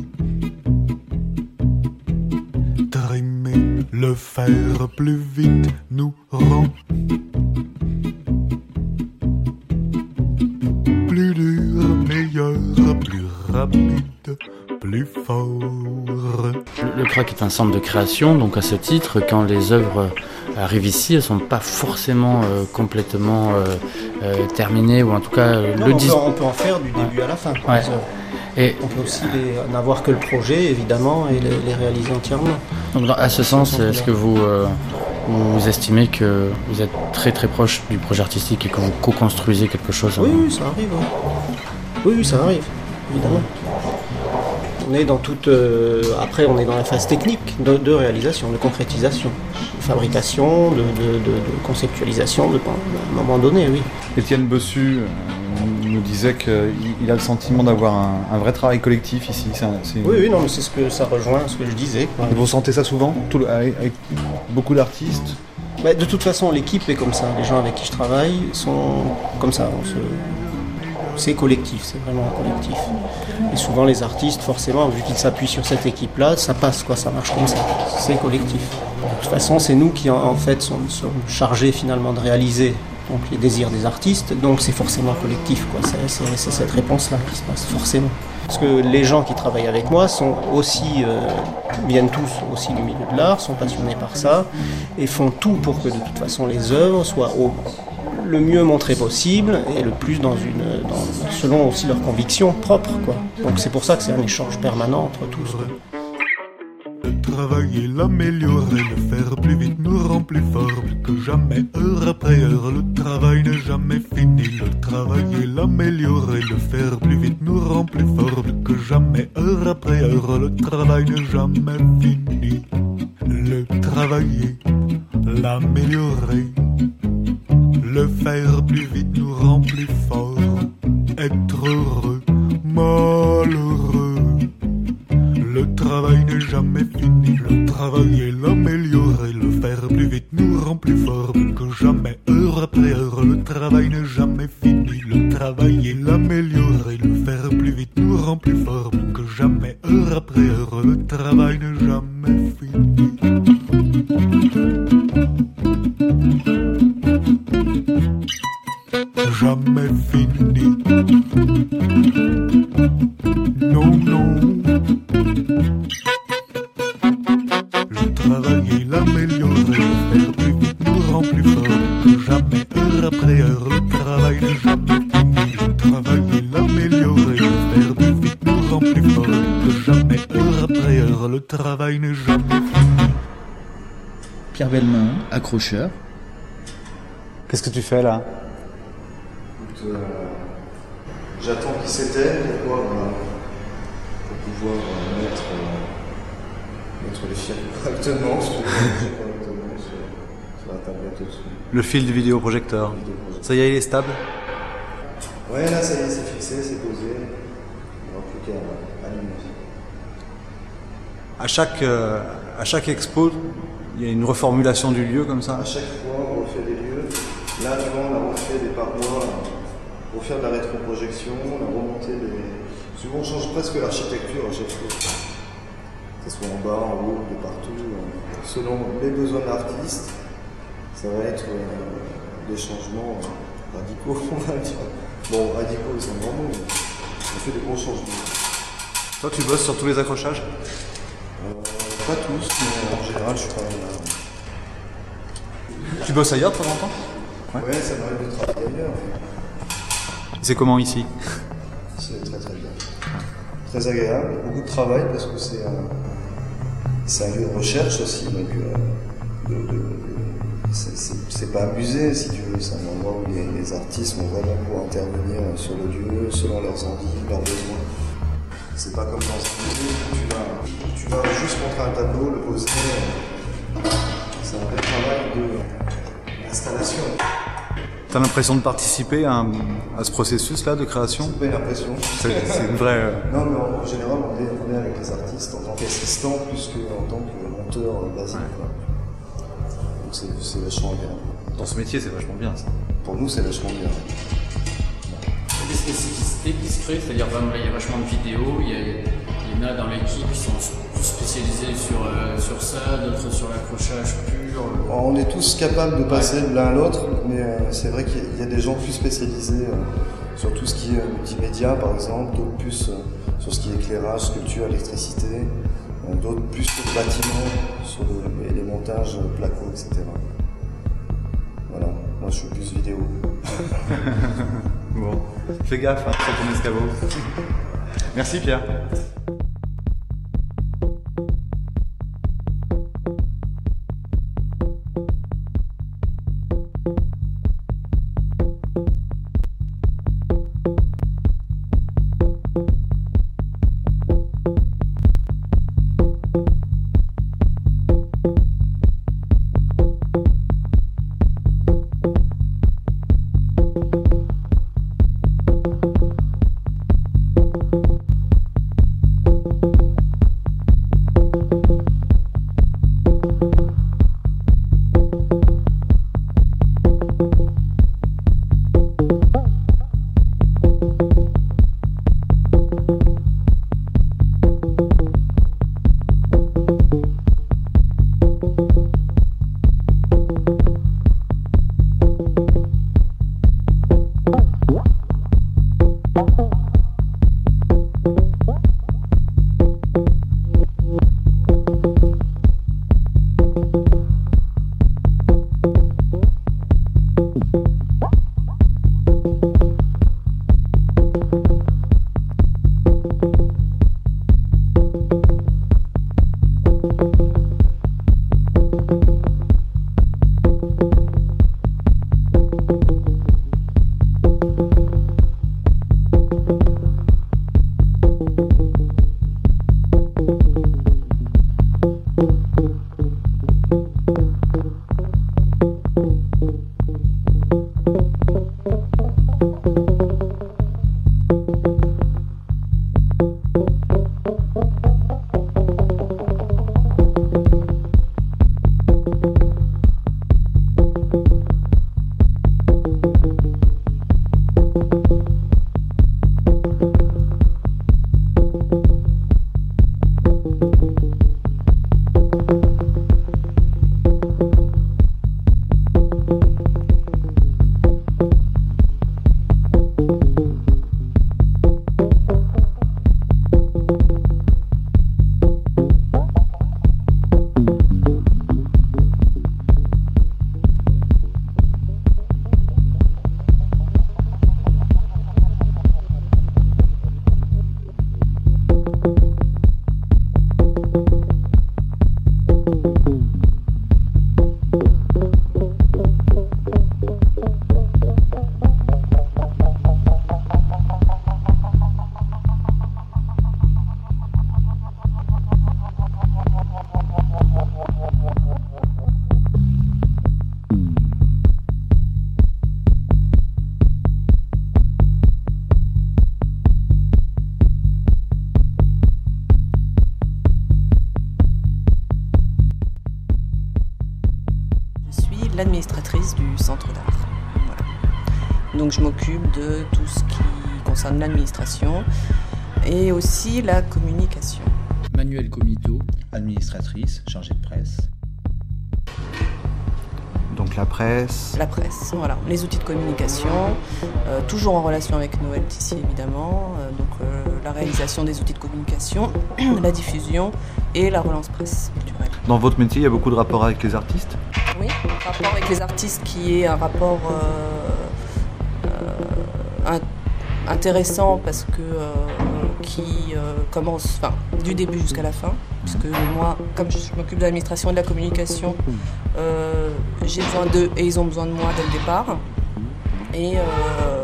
Trimer le fer plus vite nous rend plus dur, meilleur, plus rapide, plus fort.
Le, le C R A C est un centre de création, donc à ce titre, quand les œuvres arrivent ici, elles ne sont pas forcément euh, complètement euh, euh, terminées, ou en tout cas euh,
non,
le
on,
dis-
peut, on peut en faire du début à la fin.
Ouais.
Et on peut aussi les, n'avoir que le projet, évidemment, et les, les réaliser entièrement.
Donc dans, à ce sens, est-ce que vous, euh, vous estimez que vous êtes très très proche du projet artistique et que vous co-construisez quelque chose?
Oui, oui, ça arrive. Oui, oui, oui, ça arrive, évidemment. On est dans toute... Euh, après, on est dans la phase technique de, de réalisation, de concrétisation, de fabrication, de, de, de, de conceptualisation, de, à un moment donné, oui.
Étienne Bessu euh, nous disait qu'il a le sentiment d'avoir un, un vrai travail collectif ici. C'est un, c'est...
Oui, oui, non, mais c'est ce que ça rejoint ce que je disais. Quoi.
Vous sentez ça souvent, tout le, avec, avec beaucoup d'artistes?
Bah, de toute façon, l'équipe est comme ça. Les gens avec qui je travaille sont comme ça. On se... C'est collectif, c'est vraiment un collectif. Et souvent les artistes, forcément, vu qu'ils s'appuient sur cette équipe-là, ça passe, quoi, ça marche comme ça. C'est collectif. De toute façon, c'est nous qui, en, en fait, sommes, sommes chargés finalement de réaliser donc, les désirs des artistes, donc c'est forcément collectif, quoi. C'est, c'est, c'est cette réponse-là qui se passe, forcément. Parce que les gens qui travaillent avec moi sont aussi, euh, viennent tous aussi du milieu de l'art, sont passionnés par ça, et font tout pour que de toute façon les œuvres soient au, le mieux montrées possible, et le plus dans une, dans, selon aussi leurs convictions propres, quoi. Donc c'est pour ça que c'est un échange permanent entre tous. Quoi.
Travailler, l'améliorer, le faire plus vite nous rend plus fort, plus que jamais, heure après heure, le travail n'est jamais fini. Le travailler, l'améliorer, le faire plus vite nous rend plus fort, plus que jamais, heure après heure, le travail n'est jamais fini. Le travailler, l'améliorer, le faire plus vite nous rend plus fort, être heureux, malheureux. Le travail n'est jamais fini, le travailler, l'améliorer, le faire plus vite nous rend plus fort, plus que jamais, heure après heure, le travail n'est jamais fini, le travailler, l'améliorer, le faire plus vite nous rend plus fort, plus que jamais, heure après heure, le travail n'est jamais fini. Jamais fini. Non, non. Le travailler, l'améliorer, le faire plus vite nous rend plus fort, que jamais, heure après heure, le travail n'est jamais fini. Le travailler, l'améliorer, le faire plus vite nous rend plus fort, que jamais, heure après heure, le travail n'est jamais fini.
Pierre Bellemare, accrocheur.
Qu'est-ce que tu fais là?
Euh, J'attends qu'il s'éteigne pour pouvoir, euh, pour pouvoir euh, mettre, euh, mettre les fils correctement sur, correctement sur, sur la tablette au-dessus.
Le fil du vidéoprojecteur. Ça y est, il est stable?
Ouais, là ça y est, c'est fixé, c'est posé. Il n'y aura plus qu'à allumer.
À chaque, euh, à chaque expo, il y a une reformulation du lieu comme ça?
À chaque fois, on refait des lieux. Là, tu vois, on a refait des parois. Pour faire de la rétroprojection, on a remonté les... Souvent on change presque l'architecture à chaque fois. Que ce soit en bas, en haut, de partout. Selon les besoins de l'artiste, ça va être euh, des changements radicaux, on va dire. Bon, radicaux, c'est un grand mot, mais on fait des gros changements.
Toi, tu bosses sur tous les accrochages?
euh, Pas tous, mais en général, je suis pas là.
Tu bosses ailleurs de temps en temps?
Ouais, ouais, ça m'arrive de travailler ailleurs.
C'est comment ici?
C'est très très bien. Très agréable, beaucoup de travail parce que c'est un, c'est un lieu de recherche aussi, donc euh, de, de, de, c'est, c'est, c'est pas amusé si tu veux, c'est un endroit où les, les artistes vont vraiment pouvoir intervenir sur le lieu, selon leurs envies, leurs besoins. C'est pas comme dans un musée où tu vas, tu vas juste montrer un tableau, le poser. C'est un vrai travail de, d'installation.
T'as l'impression de participer à, un, à ce processus-là de création?
C'est pas une impression.
C'est, c'est une vraie... Euh...
Non, mais en, en général, on est, on est avec les artistes en tant qu'assistant plus qu'en tant que monteur basique. Ouais. Donc c'est, c'est vachement bien.
Dans ce métier, c'est vachement bien, ça.
Pour nous, c'est vachement bien.
Il y a des spécificités qui se créent, c'est-à-dire là, il y a vachement de vidéos, il y, a, il y en a dans l'équipe qui sont spécialisés sur, euh, sur ça, d'autres sur l'accrochage pur.
On est tous capables de passer de l'un à l'autre, mais euh, c'est vrai qu'il y a des gens plus spécialisés euh, sur tout ce qui est multimédia, par exemple, d'autres plus euh, sur ce qui est éclairage, sculpture, électricité, euh, d'autres plus sur le bâtiment, sur le, les, les montages, placo, et cetera. Voilà, moi je suis plus vidéo.
Bon, fais gaffe hein, sur ton escabeau. Merci Pierre.
l'administratrice du centre d'art. Voilà. Donc je m'occupe de tout ce qui concerne l'administration et aussi la communication.
Manuel Comito,
administratrice, chargée de presse. Donc la presse.
La presse, voilà. Les outils de communication, euh, toujours en relation avec Noël Tissier évidemment. Euh, donc euh, la réalisation des outils de communication, la diffusion et la relance presse culturelle.
Dans votre métier, il y a beaucoup de rapports avec les artistes ?
Oui, rapport avec les artistes qui est un rapport euh, euh, un, intéressant parce que euh, qui euh, commence enfin, du début jusqu'à la fin. Parce que moi, comme je m'occupe de l'administration et de la communication, euh, j'ai besoin d'eux et ils ont besoin de moi dès le départ. Et euh,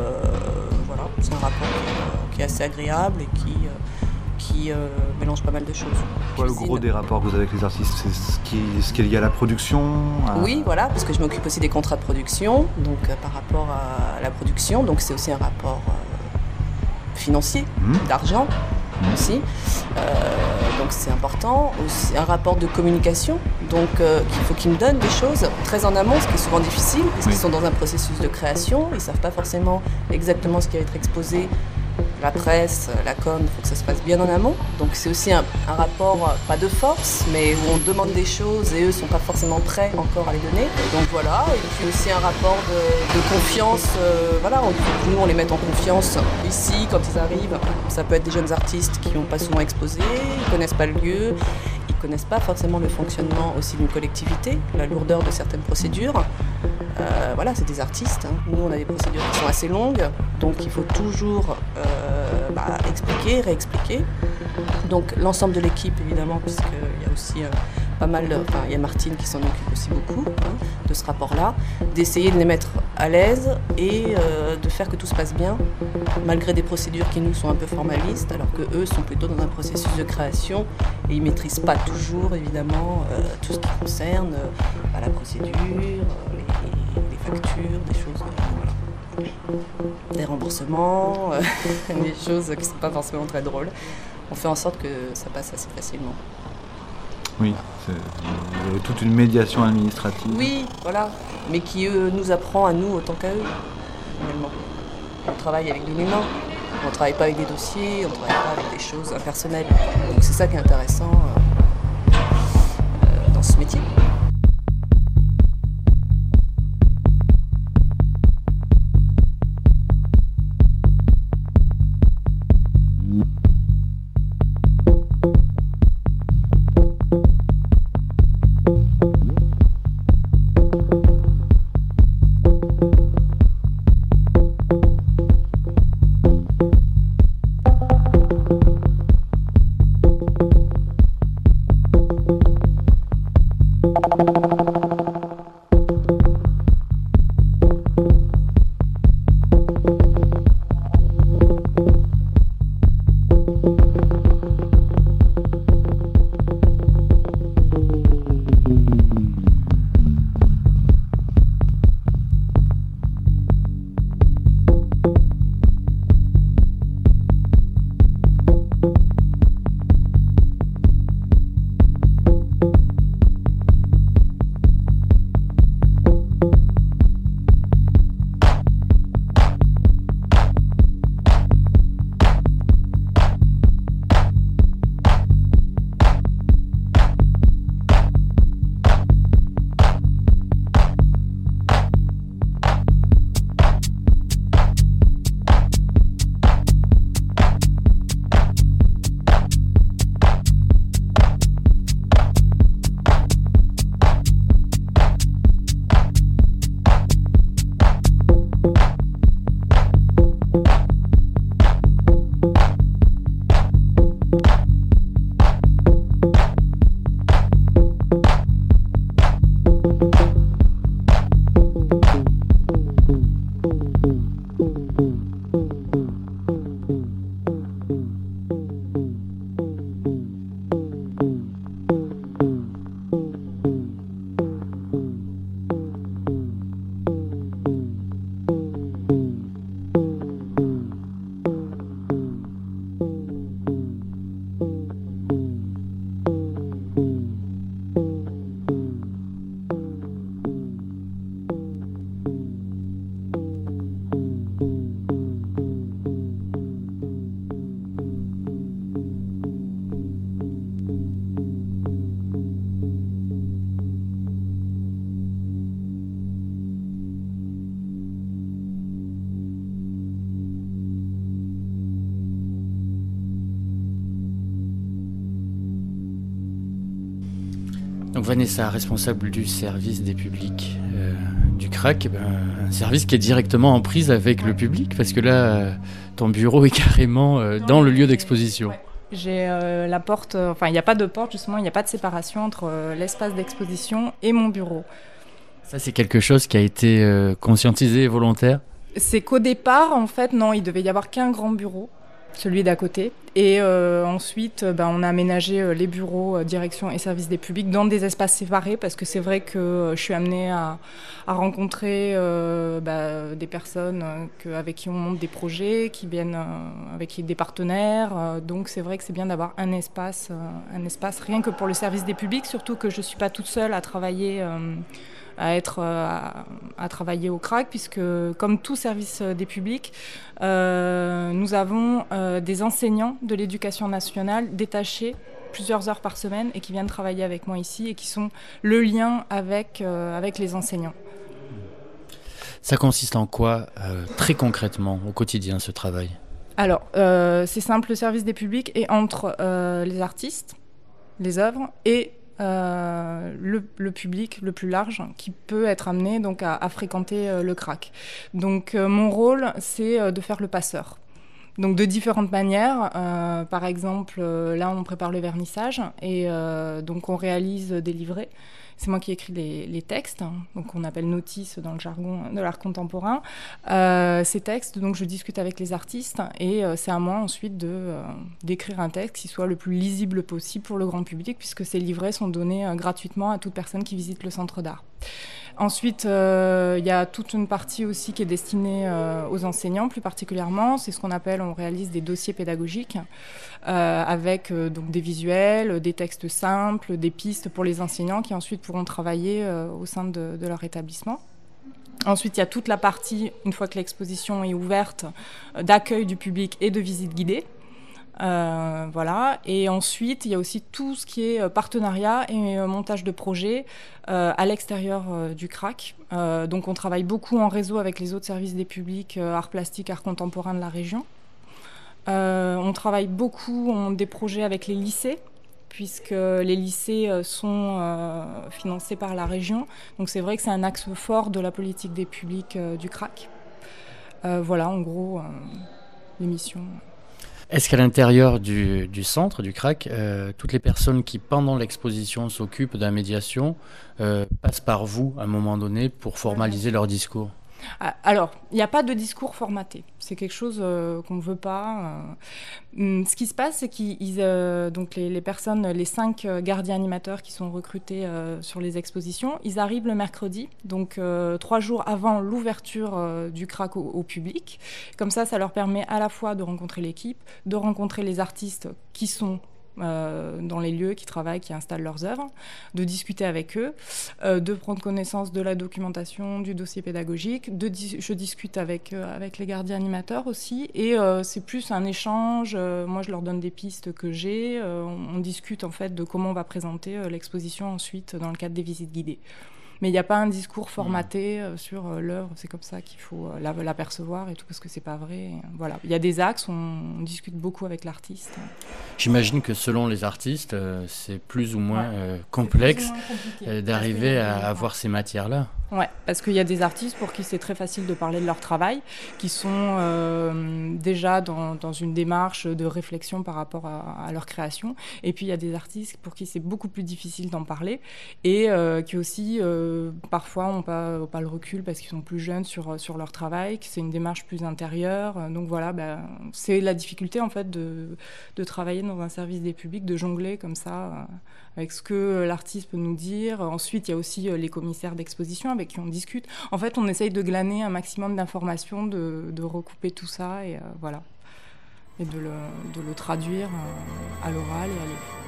voilà, c'est un rapport euh, qui est assez agréable et qui, euh, qui euh, mélange pas mal de choses.
Quoi, le gros des rapports que vous avez avec les artistes, c'est ce qui est, ce qui est lié à la production à...
Oui, voilà, parce que je m'occupe aussi des contrats de production, donc euh, par rapport à la production, donc c'est aussi un rapport euh, financier, mmh. d'argent. Aussi. Euh, donc c'est important. Aussi un rapport de communication, donc euh, il faut qu'ils me donnent des choses très en amont, ce qui est souvent difficile, parce oui. qu'ils sont dans un processus de création, ils ne savent pas forcément exactement ce qui va être exposé. La presse, la com, il faut que ça se passe bien en amont. Donc c'est aussi un, un rapport, pas de force, mais où on demande des choses et eux ne sont pas forcément prêts encore à les donner. Donc voilà, et puis aussi un rapport de, de confiance. Euh, voilà, on, nous on les met en confiance ici quand ils arrivent. Ça peut être des jeunes artistes qui n'ont pas souvent exposé, ils ne connaissent pas le lieu, ils ne connaissent pas forcément le fonctionnement aussi d'une collectivité, la lourdeur de certaines procédures. Euh, voilà, c'est des artistes. Hein. Nous, on a des procédures qui sont assez longues, donc il faut toujours euh, bah, expliquer, réexpliquer. Donc l'ensemble de l'équipe, évidemment, puisqu'il y a aussi euh, pas mal, enfin il y a Martine qui s'en occupe aussi beaucoup hein, de ce rapport-là, d'essayer de les mettre à l'aise et euh, de faire que tout se passe bien, malgré des procédures qui nous sont un peu formalistes, alors que eux sont plutôt dans un processus de création et ils maîtrisent pas toujours, évidemment, euh, tout ce qui concerne euh, bah, la procédure, les les factures, des choses, euh, voilà. Des remboursements, euh, des choses qui ne sont pas forcément très drôles. On fait en sorte que ça passe assez facilement.
Oui, c'est, il y a toute une médiation administrative.
Oui, voilà, mais qui euh, nous apprend à nous autant qu'à eux, finalement. On travaille avec de l'humain, on ne travaille pas avec des dossiers, on ne travaille pas avec des choses impersonnelles. Donc c'est ça qui est intéressant euh, euh, dans ce métier.
Donc Vanessa, responsable du service des publics euh, du C R A C, ben, un service qui est directement en prise avec le public, parce que là, euh, ton bureau est carrément euh, dans le lieu d'exposition.
Ouais. J'ai euh, la porte, euh, enfin il n'y a pas de porte justement, il n'y a pas de séparation entre euh, l'espace d'exposition et mon bureau.
Ça c'est quelque chose qui a été euh, conscientisé et volontaire ?
C'est qu'au départ, en fait, non, il devait y avoir qu'un grand bureau, celui d'à côté. Et euh, ensuite, ben, on a aménagé euh, les bureaux, euh, direction et service des publics dans des espaces séparés parce que c'est vrai que euh, je suis amenée à, à rencontrer euh, bah, des personnes euh, que, avec qui on monte des projets, qui viennent euh, avec qui, des partenaires. Euh, donc c'est vrai que c'est bien d'avoir un espace, euh, un espace rien que pour le service des publics, surtout que je ne suis pas toute seule à travailler. Euh, à être à, à travailler au C R A C, puisque comme tout service des publics, euh, nous avons euh, des enseignants de l'éducation nationale détachés plusieurs heures par semaine et qui viennent travailler avec moi ici et qui sont le lien avec, euh, avec les enseignants.
Ça consiste en quoi, euh, très concrètement, au quotidien, ce travail ?
Alors, euh, c'est simple, le service des publics est entre euh, les artistes, les œuvres et Euh, le, le public le plus large qui peut être amené donc à, à fréquenter euh, le C R A C. Donc euh, mon rôle, c'est euh, de faire le passeur. Donc de différentes manières. Euh, par exemple, euh, là on prépare le vernissage et euh, donc on réalise des livrets. C'est moi qui écris les, les textes, donc on appelle notices dans le jargon de l'art contemporain. Euh, ces textes, donc je discute avec les artistes et euh, c'est à moi ensuite de, euh, d'écrire un texte qui soit le plus lisible possible pour le grand public, puisque ces livrets sont donnés euh, gratuitement à toute personne qui visite le centre d'art. Ensuite, il euh, y a toute une partie aussi qui est destinée euh, aux enseignants, plus particulièrement. C'est ce qu'on appelle, on réalise des dossiers pédagogiques euh, avec euh, donc des visuels, des textes simples, des pistes pour les enseignants qui ensuite pourront travailler euh, au sein de, de leur établissement. Ensuite, il y a toute la partie, une fois que l'exposition est ouverte, euh, d'accueil du public et de visite guidée. Euh, voilà. Et ensuite, il y a aussi tout ce qui est partenariat et euh, montage de projets euh, à l'extérieur euh, du C R A C. Euh, donc, on travaille beaucoup en réseau avec les autres services des publics, euh, arts plastiques, arts contemporains de la région. Euh, on travaille beaucoup en des projets avec les lycées, puisque les lycées euh, sont euh, financés par la région. Donc, c'est vrai que c'est un axe fort de la politique des publics euh, du C R A C. Euh, voilà, en gros, euh, les missions.
Est-ce qu'à l'intérieur du, du centre, du C R A C, euh, toutes les personnes qui, pendant l'exposition, s'occupent de la médiation, euh, passent par vous, à un moment donné, pour formaliser leur discours ?
Alors, il n'y a pas de discours formaté. C'est quelque chose euh, qu'on ne veut pas. Euh. Ce qui se passe, c'est qu'ils, euh, donc les, les personnes, les cinq gardiens animateurs qui sont recrutés euh, sur les expositions, ils arrivent le mercredi, donc euh, trois jours avant l'ouverture euh, du C R A C au, au public. Comme ça, ça leur permet à la fois de rencontrer l'équipe, de rencontrer les artistes qui sont Euh, dans les lieux, qui travaillent, qui installent leurs œuvres, de discuter avec eux, euh, de prendre connaissance de la documentation, du dossier pédagogique. De di- je discute avec, euh, avec les gardiens animateurs aussi, et euh, c'est plus un échange. Euh, moi, je leur donne des pistes que j'ai. Euh, on, on discute en fait de comment on va présenter euh, l'exposition ensuite dans le cadre des visites guidées. Mais il n'y a pas un discours formaté euh, sur euh, l'œuvre, c'est comme ça qu'il faut euh, la, l'apercevoir et tout, parce que c'est pas vrai. Et, euh, voilà. Il y a des axes, on, on discute beaucoup avec l'artiste.
J'imagine que selon les artistes, euh, c'est plus ou moins euh, complexe euh, d'arriver à avoir ces matières-là.
Ouais, parce qu'il y a des artistes pour qui c'est très facile de parler de leur travail, qui sont euh, déjà dans, dans une démarche de réflexion par rapport à, à leur création. Et puis il y a des artistes pour qui c'est beaucoup plus difficile d'en parler et euh, qui aussi euh, parfois n'ont pas, pas le recul parce qu'ils sont plus jeunes sur, sur leur travail, que c'est une démarche plus intérieure. Donc voilà, ben, c'est la difficulté en fait de, de travailler dans un service des publics, de jongler comme ça euh, avec ce que l'artiste peut nous dire. Ensuite, il y a aussi les commissaires d'exposition avec qui on discute. En fait, on essaye de glaner un maximum d'informations, de, de recouper tout ça et euh, voilà, et de le, de le traduire euh, à l'oral et à l'écrit.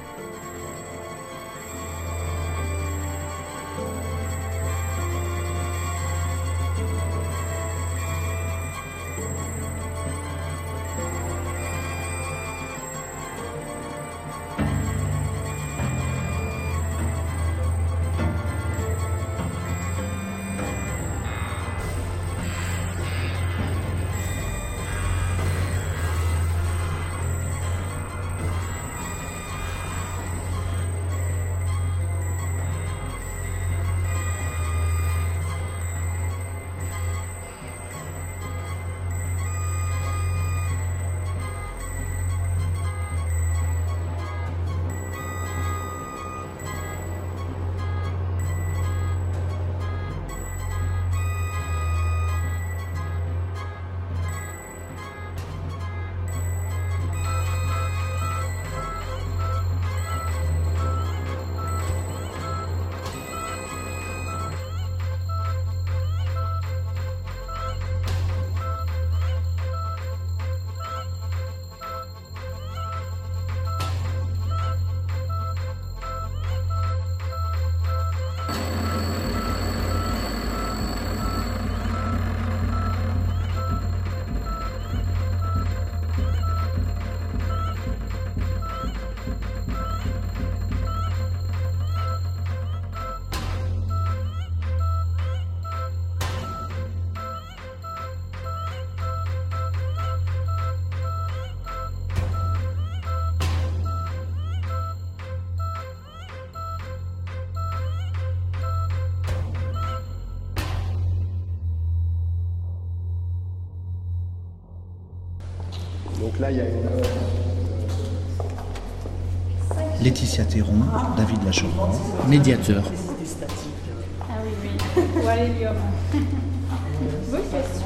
Donc là, il y a une...
Laetitia Théron, David Lacheroy,
médiateur.
Ah oui, oui. Où allez l'homme? Bonne question.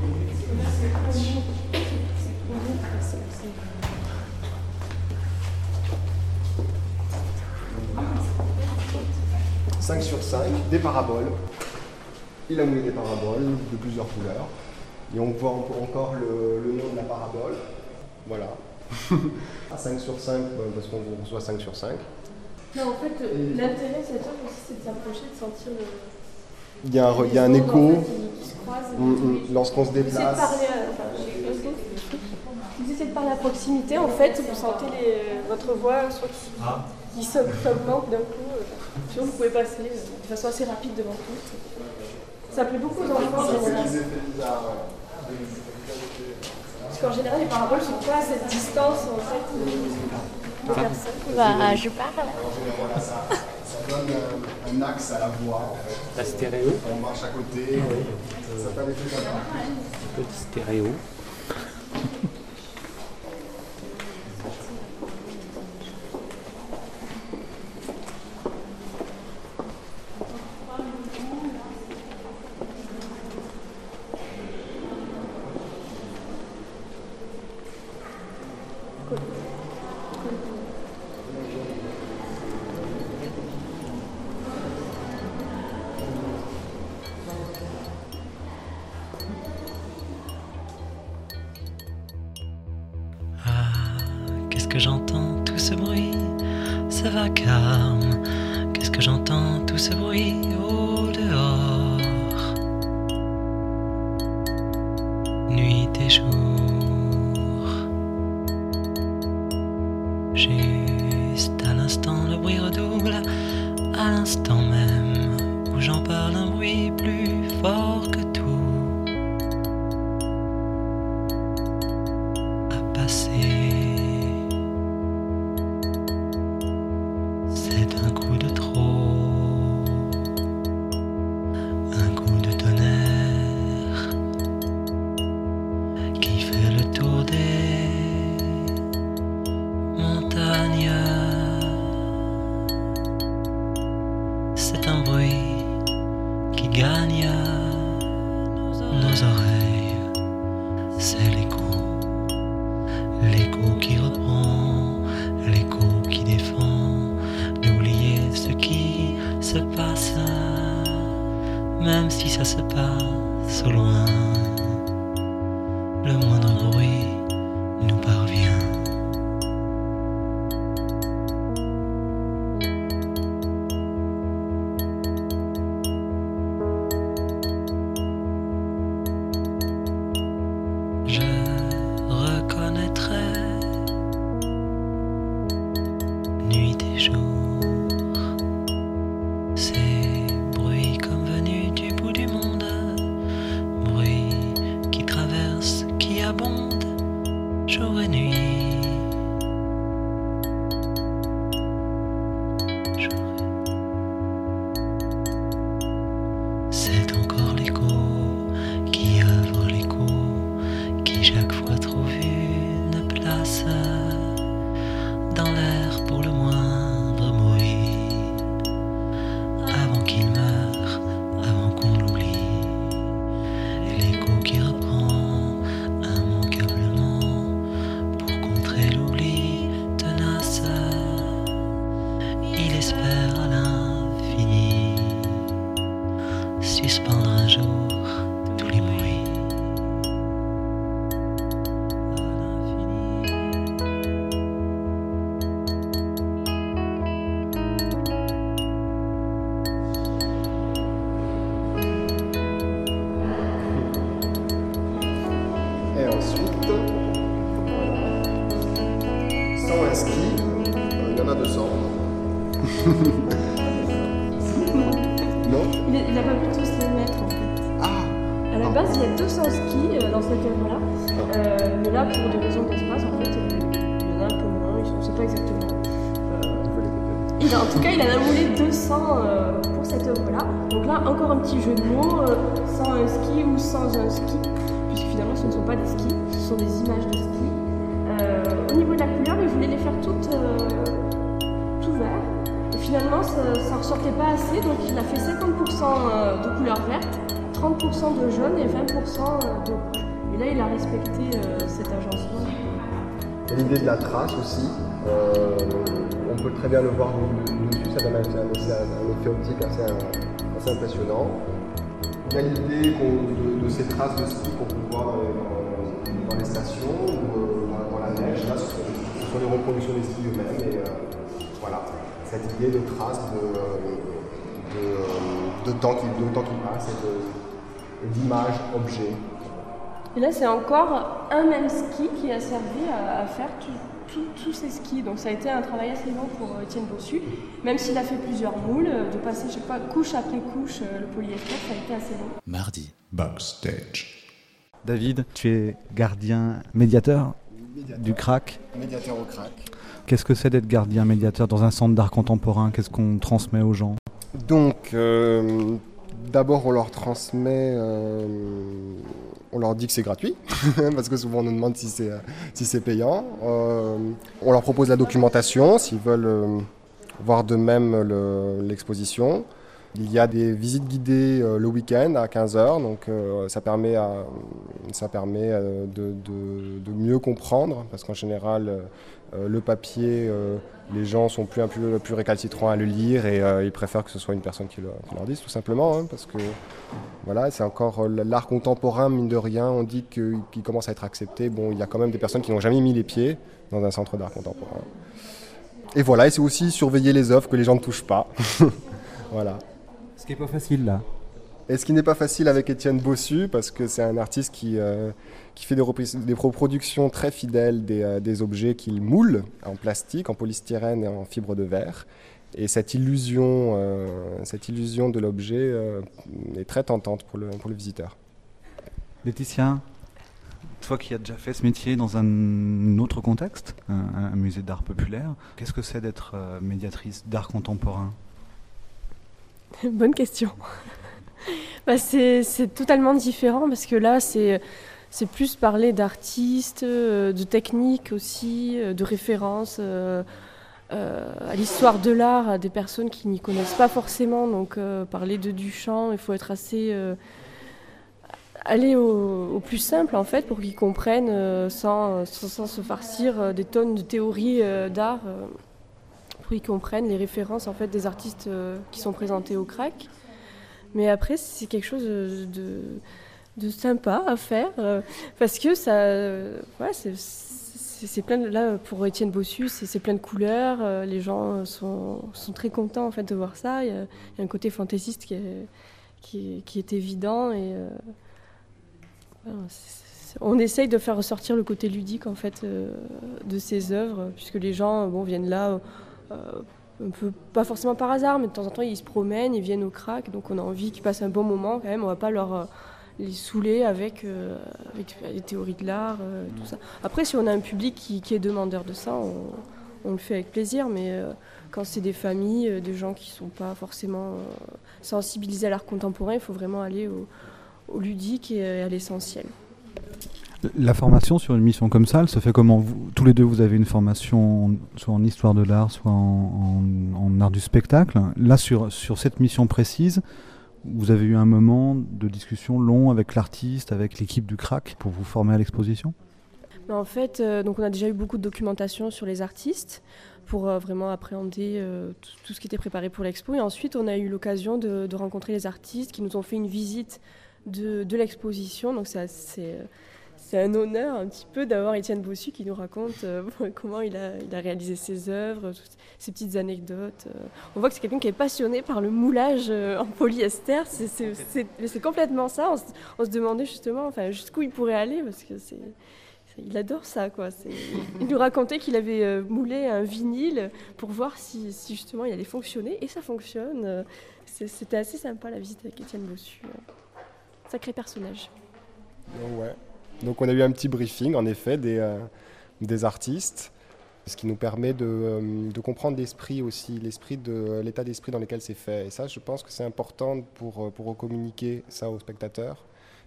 cinq sur cinq, des paraboles. Il a moulé des paraboles de plusieurs couleurs. Et on voit encore le, le nom de la parabole. Voilà. cinq sur cinq, parce qu'on reçoit cinq sur cinq.
Non, en fait, l'intérêt de cette œuvre aussi, c'est de s'approcher, de sentir le...
Il y a un, il y a un écho.
En fait, qui, qui se croisent.
Mmh, mmh. Lorsqu'on se déplace.
Essayez de parler à, enfin, vous essayez de parler à proximité, en fait, vous sentez les, votre voix soit qui, ah. qui s'augmente d'un coup. Sinon, vous pouvez passer de façon assez rapide devant tout. Ça plaît beaucoup aux enfants. Parce qu'en général, les paraboles ne sont pas à cette distance en fait, de, de personnes.
Bah, je parle.
En général, ça, ça donne un, un axe à la voix. En fait.
La stéréo.
On marche à côté, oui. Ça fait des trucs comme ça.
Un peu de stéréo.
Que j'entends tout ce bruit, ce vacarme. Qu'est-ce que j'entends tout ce bruit au dehors, nuit et jour. Juste à l'instant le bruit redouble, à l'instant même où j'en parle, un bruit plus fort que tout a passé. Même si ça se passe au loin, le moindre bruit nous parvient. Je reconnaîtrai nuit et jour ces bruits comme venus du bout du monde, bruits qui traversent, qui abondent jour et nuit. C'est encore l'écho qui œuvre, l'écho qui chaque fois trouve une place dans l'air pour le moindre bruit, avant qu'il meure, avant qu'on l'oublie. L'écho qui reprend immanquablement pour contrer l'oubli tenace. Il espère à l'infini suspendre un jour tous les bruits.
Et ensuite, sans un ski, il y en a deux cents. Non?
Il n'a pas pu tous les mettre en fait.
Ah.
À la base, il y a deux cents skis euh, dans cette œuvre-là. Euh, mais là, pour des raisons d'espace, en fait, euh, il y en a un peu moins, je ne sais pas exactement. Euh, il a, en tout cas, il en a moulé deux cents euh, pour cette œuvre-là. Donc là, encore un petit jeu de mots, euh, sans un ski ou sans un ski, puisque finalement, ce ne sont pas des skis, ce sont des images de ski. au niveau de la couleur, il voulait les faire toutes euh, tout vert. Et finalement, ça ne ressortait pas assez, donc il a fait cinquante pour cent de couleur verte, trente pour cent de jaune et vingt pour cent de rouge. Et là, il a respecté euh, cet agencement.
Et l'idée de la trace aussi, euh, on peut très bien le voir dessus, ça donne un, un, un effet optique assez, assez impressionnant. Il y a l'idée de, de ces traces de ski qu'on peut voir dans, dans les stations ou euh, dans, dans la neige. Là, ce sont, ce sont les reproductions des skis eux-mêmes. Et euh, voilà, cette idée de traces, de, de, de, de temps qui, de temps qui passe et, de, et d'images, objets.
Et là, c'est encore un même ski qui a servi à, à faire tous ces skis. Donc ça a été un travail assez long pour Étienne Bossu. Même s'il a fait plusieurs moules, de passer chaque fois couche après couche le polyester, ça a été assez long.
Mardi, Backstage.
David, tu es gardien médiateur, médiateur. du C R A C.
Médiateur au C R A C.
Qu'est-ce que c'est d'être gardien médiateur dans un centre d'art contemporain? Qu'est-ce qu'on transmet aux gens?
Donc, euh, d'abord on leur transmet... Euh, On leur dit que c'est gratuit, parce que souvent on nous demande si c'est, si c'est payant. Euh, on leur propose la documentation, s'ils veulent euh, voir de même le, l'exposition. Il y a des visites guidées euh, le week-end à quinze heures, donc euh, ça permet, à, ça permet euh, de, de, de mieux comprendre, parce qu'en général, euh, le papier, euh, les gens sont plus, un peu plus récalcitrants à le lire et euh, ils préfèrent que ce soit une personne qui, le, qui leur dise, tout simplement, hein, parce que voilà, c'est encore l'art contemporain, mine de rien, on dit que, qu'il commence à être accepté. Bon, il y a quand même des personnes qui n'ont jamais mis les pieds dans un centre d'art contemporain. Et voilà, et c'est aussi surveiller les œuvres que les gens ne touchent pas. Voilà.
Ce qui n'est pas facile là.
Et ce qui n'est pas facile avec Étienne Bossu, parce que c'est un artiste qui, euh, qui fait des, repris- des reproductions très fidèles des, euh, des objets qu'il moule en plastique, en polystyrène et en fibre de verre. Et cette illusion, euh, cette illusion de l'objet euh, est très tentante pour le, pour le visiteur.
Laetitia, toi qui as déjà fait ce métier dans un autre contexte, un, un musée d'art populaire, qu'est-ce que c'est d'être euh, médiatrice d'art contemporain?
Bonne question. bah c'est, c'est totalement différent parce que là, c'est, c'est plus parler d'artistes, de techniques aussi, de références. Euh, Euh, à l'histoire de l'art, à des personnes qui n'y connaissent pas forcément. Donc euh, parler de Duchamp, il faut être assez... Euh, aller au, au plus simple en fait pour qu'ils comprennent euh, sans, sans, sans se farcir euh, des tonnes de théories euh, d'art, euh, pour qu'ils comprennent les références en fait des artistes euh, qui sont présentés au C R A C. Mais après c'est quelque chose de, de, de sympa à faire euh, parce que ça... Euh, ouais, c'est... C'est plein de, là, pour Étienne Bossu, c'est, c'est plein de couleurs. Euh, les gens sont, sont très contents en fait, de voir ça. Il y a, il y a un côté fantaisiste qui est, qui, qui est évident. Et, euh, voilà, c'est, c'est, on essaye de faire ressortir le côté ludique en fait, euh, de ces œuvres, puisque les gens bon, viennent là, euh, un peu, pas forcément par hasard, mais de temps en temps, ils se promènent, ils viennent au C R A C. Donc on a envie qu'ils passent un bon moment quand même. On ne va pas leur... Euh, les saouler avec, euh, avec les théories de l'art, euh, tout ça. Après, si on a un public qui, qui est demandeur de ça, on, on le fait avec plaisir, mais euh, quand c'est des familles, euh, des gens qui ne sont pas forcément euh, sensibilisés à l'art contemporain, il faut vraiment aller au, au ludique et à l'essentiel.
La formation sur une mission comme ça, elle se fait comment? Vous, tous les deux, vous avez une formation en, soit en histoire de l'art, soit en, en, en art du spectacle. Là, sur, sur cette mission précise, vous avez eu un moment de discussion long avec l'artiste, avec l'équipe du C R A C pour vous former à l'exposition?
En fait, euh, donc on a déjà eu beaucoup de documentation sur les artistes pour euh, vraiment appréhender euh, tout, tout ce qui était préparé pour l'expo. Et ensuite, on a eu l'occasion de, de rencontrer les artistes qui nous ont fait une visite de, de l'exposition. Donc c'est assez... C'est un honneur un petit peu d'avoir Étienne Bossu qui nous raconte euh, comment il a, il a réalisé ses œuvres, toutes ces petites anecdotes. Euh. On voit que c'est quelqu'un qui est passionné par le moulage euh, en polyester. C'est, c'est, c'est, c'est complètement ça. On se, on se demandait justement enfin, jusqu'où il pourrait aller parce que c'est, c'est, il adore ça. Quoi. C'est, il nous racontait qu'il avait euh, moulé un vinyle pour voir si, si justement il allait fonctionner et ça fonctionne. C'est, c'était assez sympa la visite avec Étienne Bossu. Sacré personnage.
Ouais. Donc on a eu un petit briefing, en effet, des, euh, des artistes, ce qui nous permet de, euh, de comprendre l'esprit aussi, l'esprit de, l'état d'esprit dans lequel c'est fait. Et ça, je pense que c'est important pour, pour communiquer ça aux spectateurs.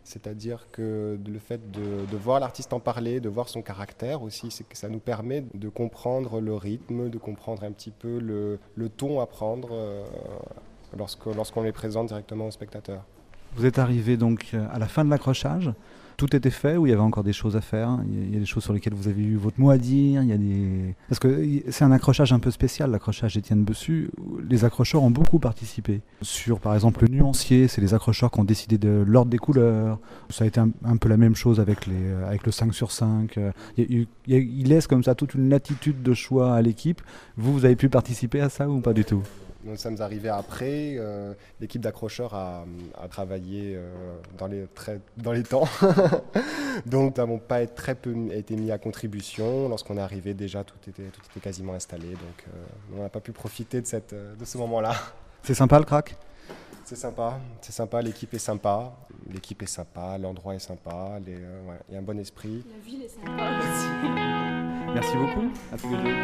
C'est-à-dire que le fait de, de voir l'artiste en parler, de voir son caractère aussi, c'est que ça nous permet de comprendre le rythme, de comprendre un petit peu le, le ton à prendre euh, lorsque, lorsqu'on les présente directement aux spectateurs.
Vous êtes arrivé donc à la fin de l'accrochage. Tout était fait ou il y avait encore des choses à faire? Il y a des choses sur lesquelles vous avez eu votre mot à dire. Il y a des... Parce que c'est un accrochage un peu spécial, l'accrochage d'Étienne Bessu. Les accrocheurs ont beaucoup participé. Sur par exemple le nuancier, c'est les accrocheurs qui ont décidé de l'ordre des couleurs. Ça a été un, un peu la même chose avec, les, avec le cinq sur cinq. Il, il, il laisse comme ça toute une latitude de choix à l'équipe. Vous, vous avez pu participer à ça ou pas du tout?
Nous sommes arrivés après, euh, l'équipe d'accrocheurs a, a travaillé euh, dans, les, très, dans les temps, donc nous n'avons pas été, très peu été mis à contribution. Lorsqu'on est arrivé déjà tout était, tout était quasiment installé, donc euh, on n'a pas pu profiter de, cette, de ce moment-là.
C'est sympa le crack?
C'est sympa, c'est sympa, l'équipe est sympa, l'équipe est sympa, l'endroit est sympa, les, euh, ouais, il y a un bon esprit.
La ville est sympa aussi.
Merci beaucoup, à tous les deux.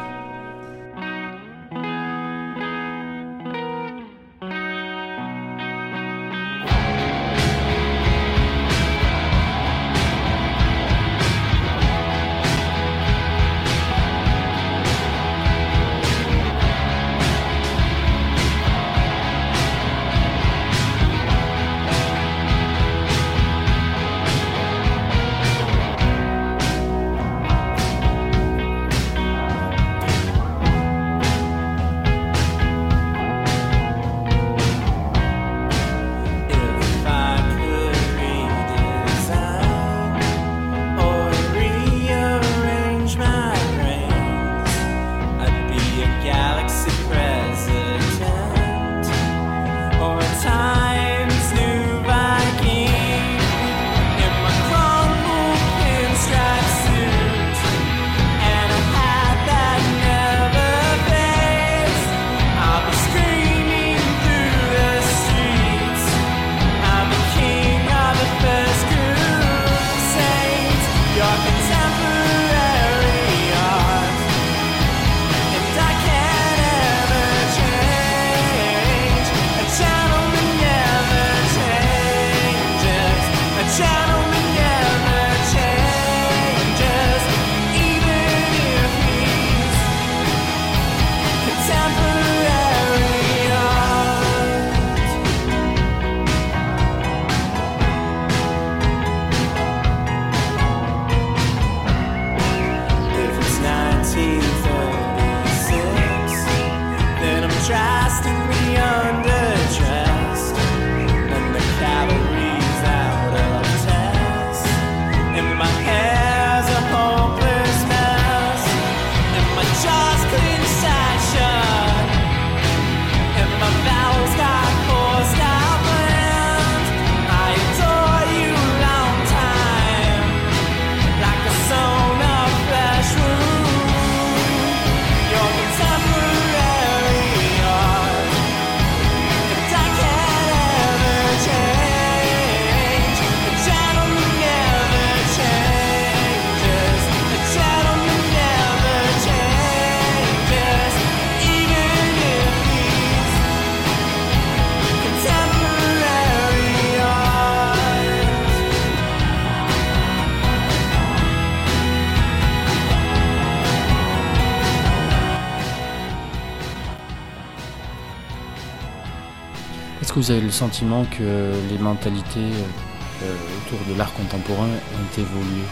Est-ce que vous avez le sentiment que les mentalités euh, autour de l'art contemporain ont évolué?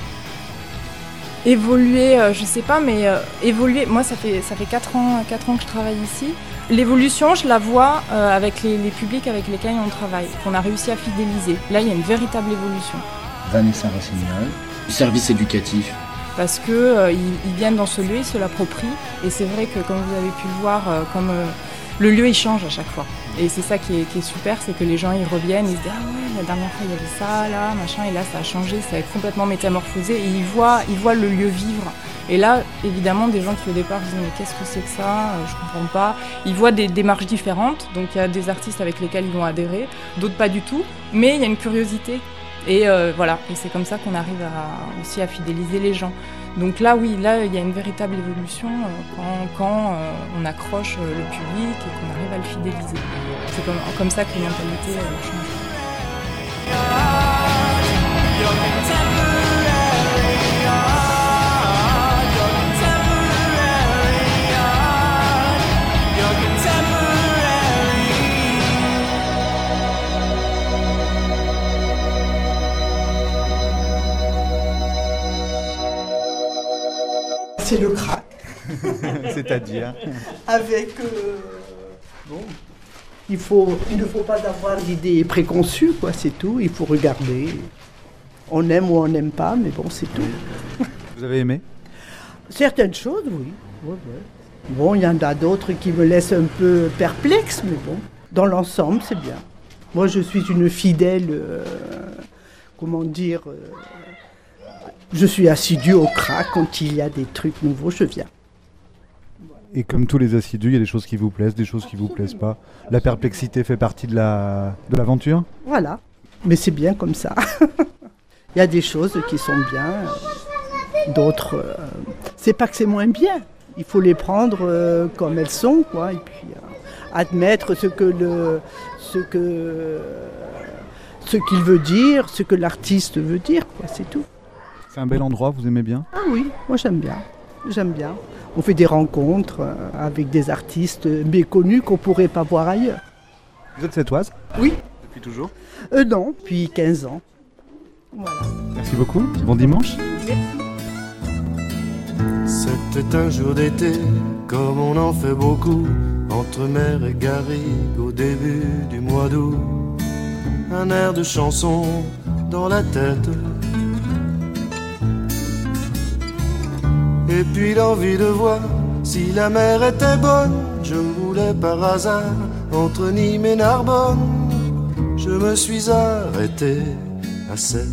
Évoluer, euh, je sais pas, mais euh, évoluer, moi ça fait ça fait quatre ans, quatre ans que je travaille ici. L'évolution, je la vois euh, avec les, les publics avec lesquels on travaille, qu'on a réussi à fidéliser. Là, il y a une véritable évolution.
Vanessa Rossignol, service éducatif.
Parce qu'ils euh, ils viennent dans ce lieu, ils se l'approprient. Et c'est vrai que, comme vous avez pu le voir, euh, comme euh, le lieu, il change à chaque fois. Et c'est ça qui est, qui est super, c'est que les gens, ils reviennent, ils se disent « Ah ouais, la dernière fois, il y avait ça, là, machin, et là, ça a changé, ça a complètement métamorphosé. » Et ils voient, ils voient le lieu vivre. Et là, évidemment, des gens qui, au départ, disent « Mais qu'est-ce que c'est que ça ? Je comprends pas. » Ils voient des démarches différentes. Donc, il y a des artistes avec lesquels ils vont adhérer, d'autres pas du tout. Mais il y a une curiosité. Et euh, voilà, et c'est comme ça qu'on arrive à, aussi à fidéliser les gens. Donc là, oui, là, il y a une véritable évolution euh, quand, quand euh, on accroche euh, le public et qu'on arrive à le fidéliser. C'est comme, comme ça que les mentalités euh, changent.
C'est-à-dire
Avec... Euh, bon, il, faut, il ne faut pas avoir d'idées préconçues, quoi, c'est tout. Il faut regarder. On aime ou on n'aime pas, mais bon, c'est tout.
Vous avez aimé?
Certaines choses, oui. Ouais, ouais. Bon, il y en a d'autres qui me laissent un peu perplexe, mais bon, dans l'ensemble, c'est bien. Moi, je suis une fidèle, euh, comment dire, euh, je suis assidue au crack. Quand il y a des trucs nouveaux, je viens.
Et comme tous les assidus, il y a des choses qui vous plaisent, des choses qui vous plaisent pas. La perplexité fait partie de la de l'aventure.
Voilà, mais c'est bien comme ça. Il y a des choses qui sont bien, d'autres, euh, c'est pas que c'est moins bien. Il faut les prendre euh, comme elles sont, quoi, et puis euh, admettre ce que le, ce que, euh, ce qu'il veut dire, ce que l'artiste veut dire, quoi, c'est tout.
C'est un bel endroit, vous aimez bien?
Ah oui, moi j'aime bien, j'aime bien. On fait des rencontres euh, avec des artistes méconnus qu'on pourrait pas voir ailleurs.
Vous êtes sétoise?
Oui.
Depuis toujours?
Euh, non, depuis quinze ans. Voilà.
Merci beaucoup, bon dimanche.
C'était un jour d'été, comme on en fait beaucoup, entre mer et garrigue au début du mois d'août. Un air de chanson dans la tête, et puis l'envie de voir si la mer était bonne. Je roulais par hasard entre Nîmes et Narbonne. Je me suis arrêté à Sète.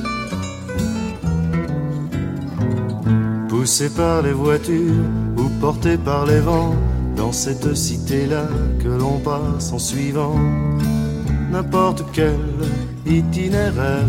Poussé par les voitures ou porté par les vents, dans cette cité-là que l'on passe en suivant n'importe quel itinéraire.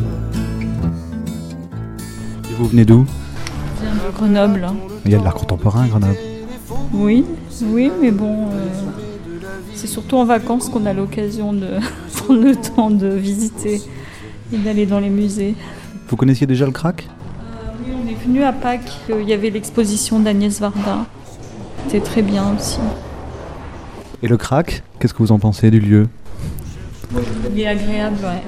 Et vous venez d'où?
Je viens de Grenoble.
Il y a de l'art contemporain à Grenoble.
Oui, oui, mais bon, euh, c'est surtout en vacances qu'on a l'occasion de prendre le temps de visiter et d'aller dans les musées.
Vous connaissiez déjà le crack?
Oui, on est venu à Pâques, il y avait l'exposition d'Agnès Varda. C'était très bien aussi.
Et le crack, qu'est-ce que vous en pensez du lieu?
Il est agréable, ouais.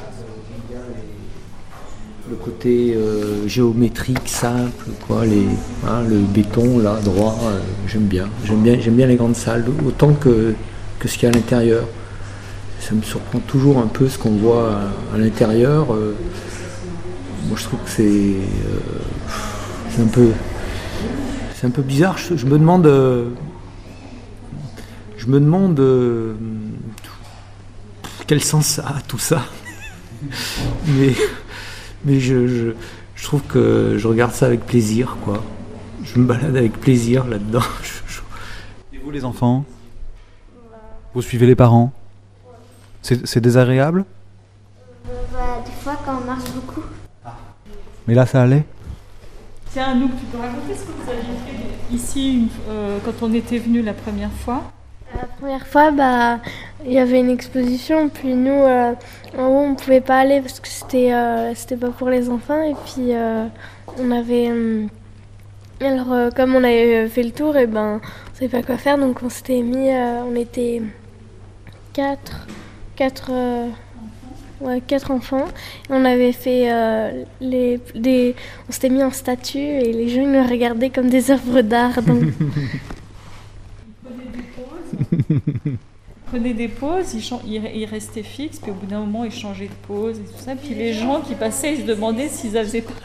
Le côté euh, géométrique, simple, quoi, les, hein, le béton là, droit, euh, j'aime bien. J'aime bien. J'aime bien les grandes salles, autant que, que ce qu'il y a à l'intérieur. Ça me surprend toujours un peu ce qu'on voit à, à l'intérieur. Euh, moi je trouve que c'est, euh, c'est un peu c'est un peu bizarre. Je, je me demande euh, je me demande euh, quel sens ça a tout ça. mais mais je, je, je trouve que je regarde ça avec plaisir, quoi. Je me balade avec plaisir là-dedans.
Et vous les enfants, vous suivez les parents? C'est, c'est désagréable?
euh, bah, Des fois quand on marche beaucoup.
Mais là ça allait?
Tiens, Anouk, tu peux raconter ce que vous aviez fait ici euh, quand on était venu la première fois?
La première fois, bah, il y avait une exposition, puis nous, euh, en haut, on ne pouvait pas aller parce que c'était, euh, c'était pas pour les enfants. Et puis, euh, on avait. Euh, alors, euh, comme on avait fait le tour, et ben, on savait pas quoi faire, donc on s'était mis. Euh, on était quatre. Quatre. Euh, ouais, quatre enfants. Et on avait fait. Euh, les, des, on s'était mis en statue et les gens ils nous regardaient comme des œuvres d'art. Donc.
Il prenait des pauses, il, chan- il, il restait fixe, puis au bout d'un moment, il changeait de pause et tout ça. Puis les gens qui passaient, ils se demandaient s'ils faisaient partie.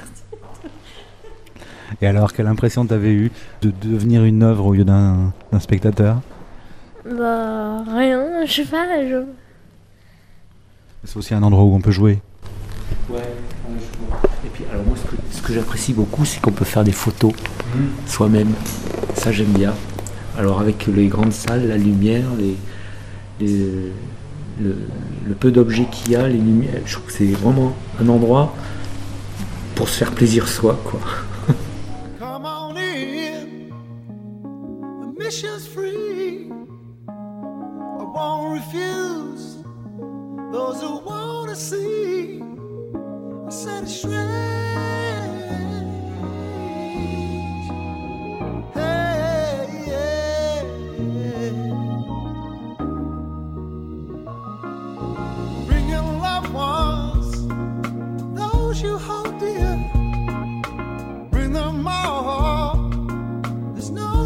Et alors, quelle impression t'avais eu de devenir une œuvre au lieu d'un, d'un spectateur?
Bah, rien, je sais pas. Je...
C'est aussi un endroit où on peut jouer.
Ouais, et puis alors moi, ce que, ce que j'apprécie beaucoup, c'est qu'on peut faire des photos mmh. soi-même. Ça, j'aime bien. Alors avec les grandes salles, la lumière, les, les, le, le peu d'objets qu'il y a, les lumières, je trouve que c'est vraiment un endroit pour se faire plaisir soi, quoi.
Come on in, the mission's free. I won't refuse those who want to see. I said it's strange. You hold dear, bring them all. There's no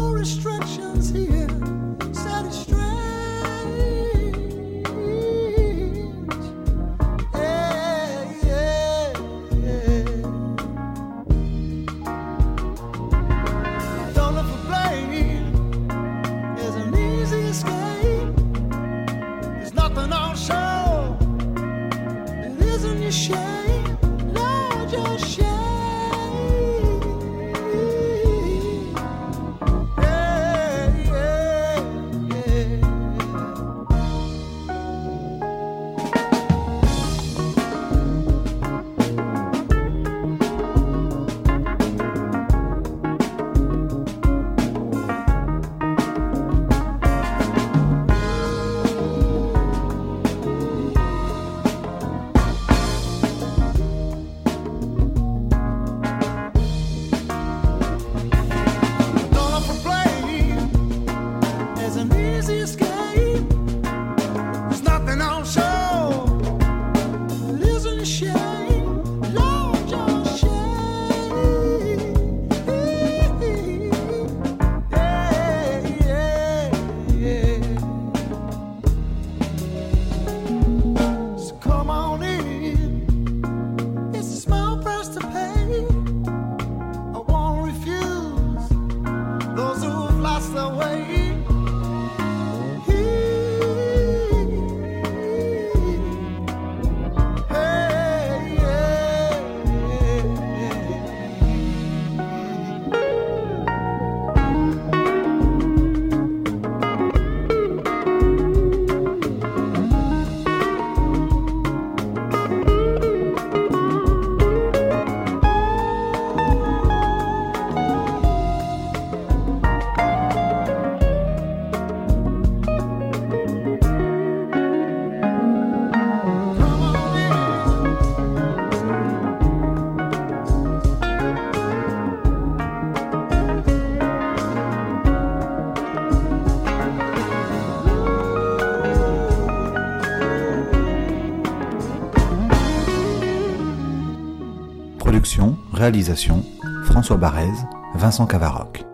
pass away.
Production, réalisation, François Barrez, Vincent Cavaroc.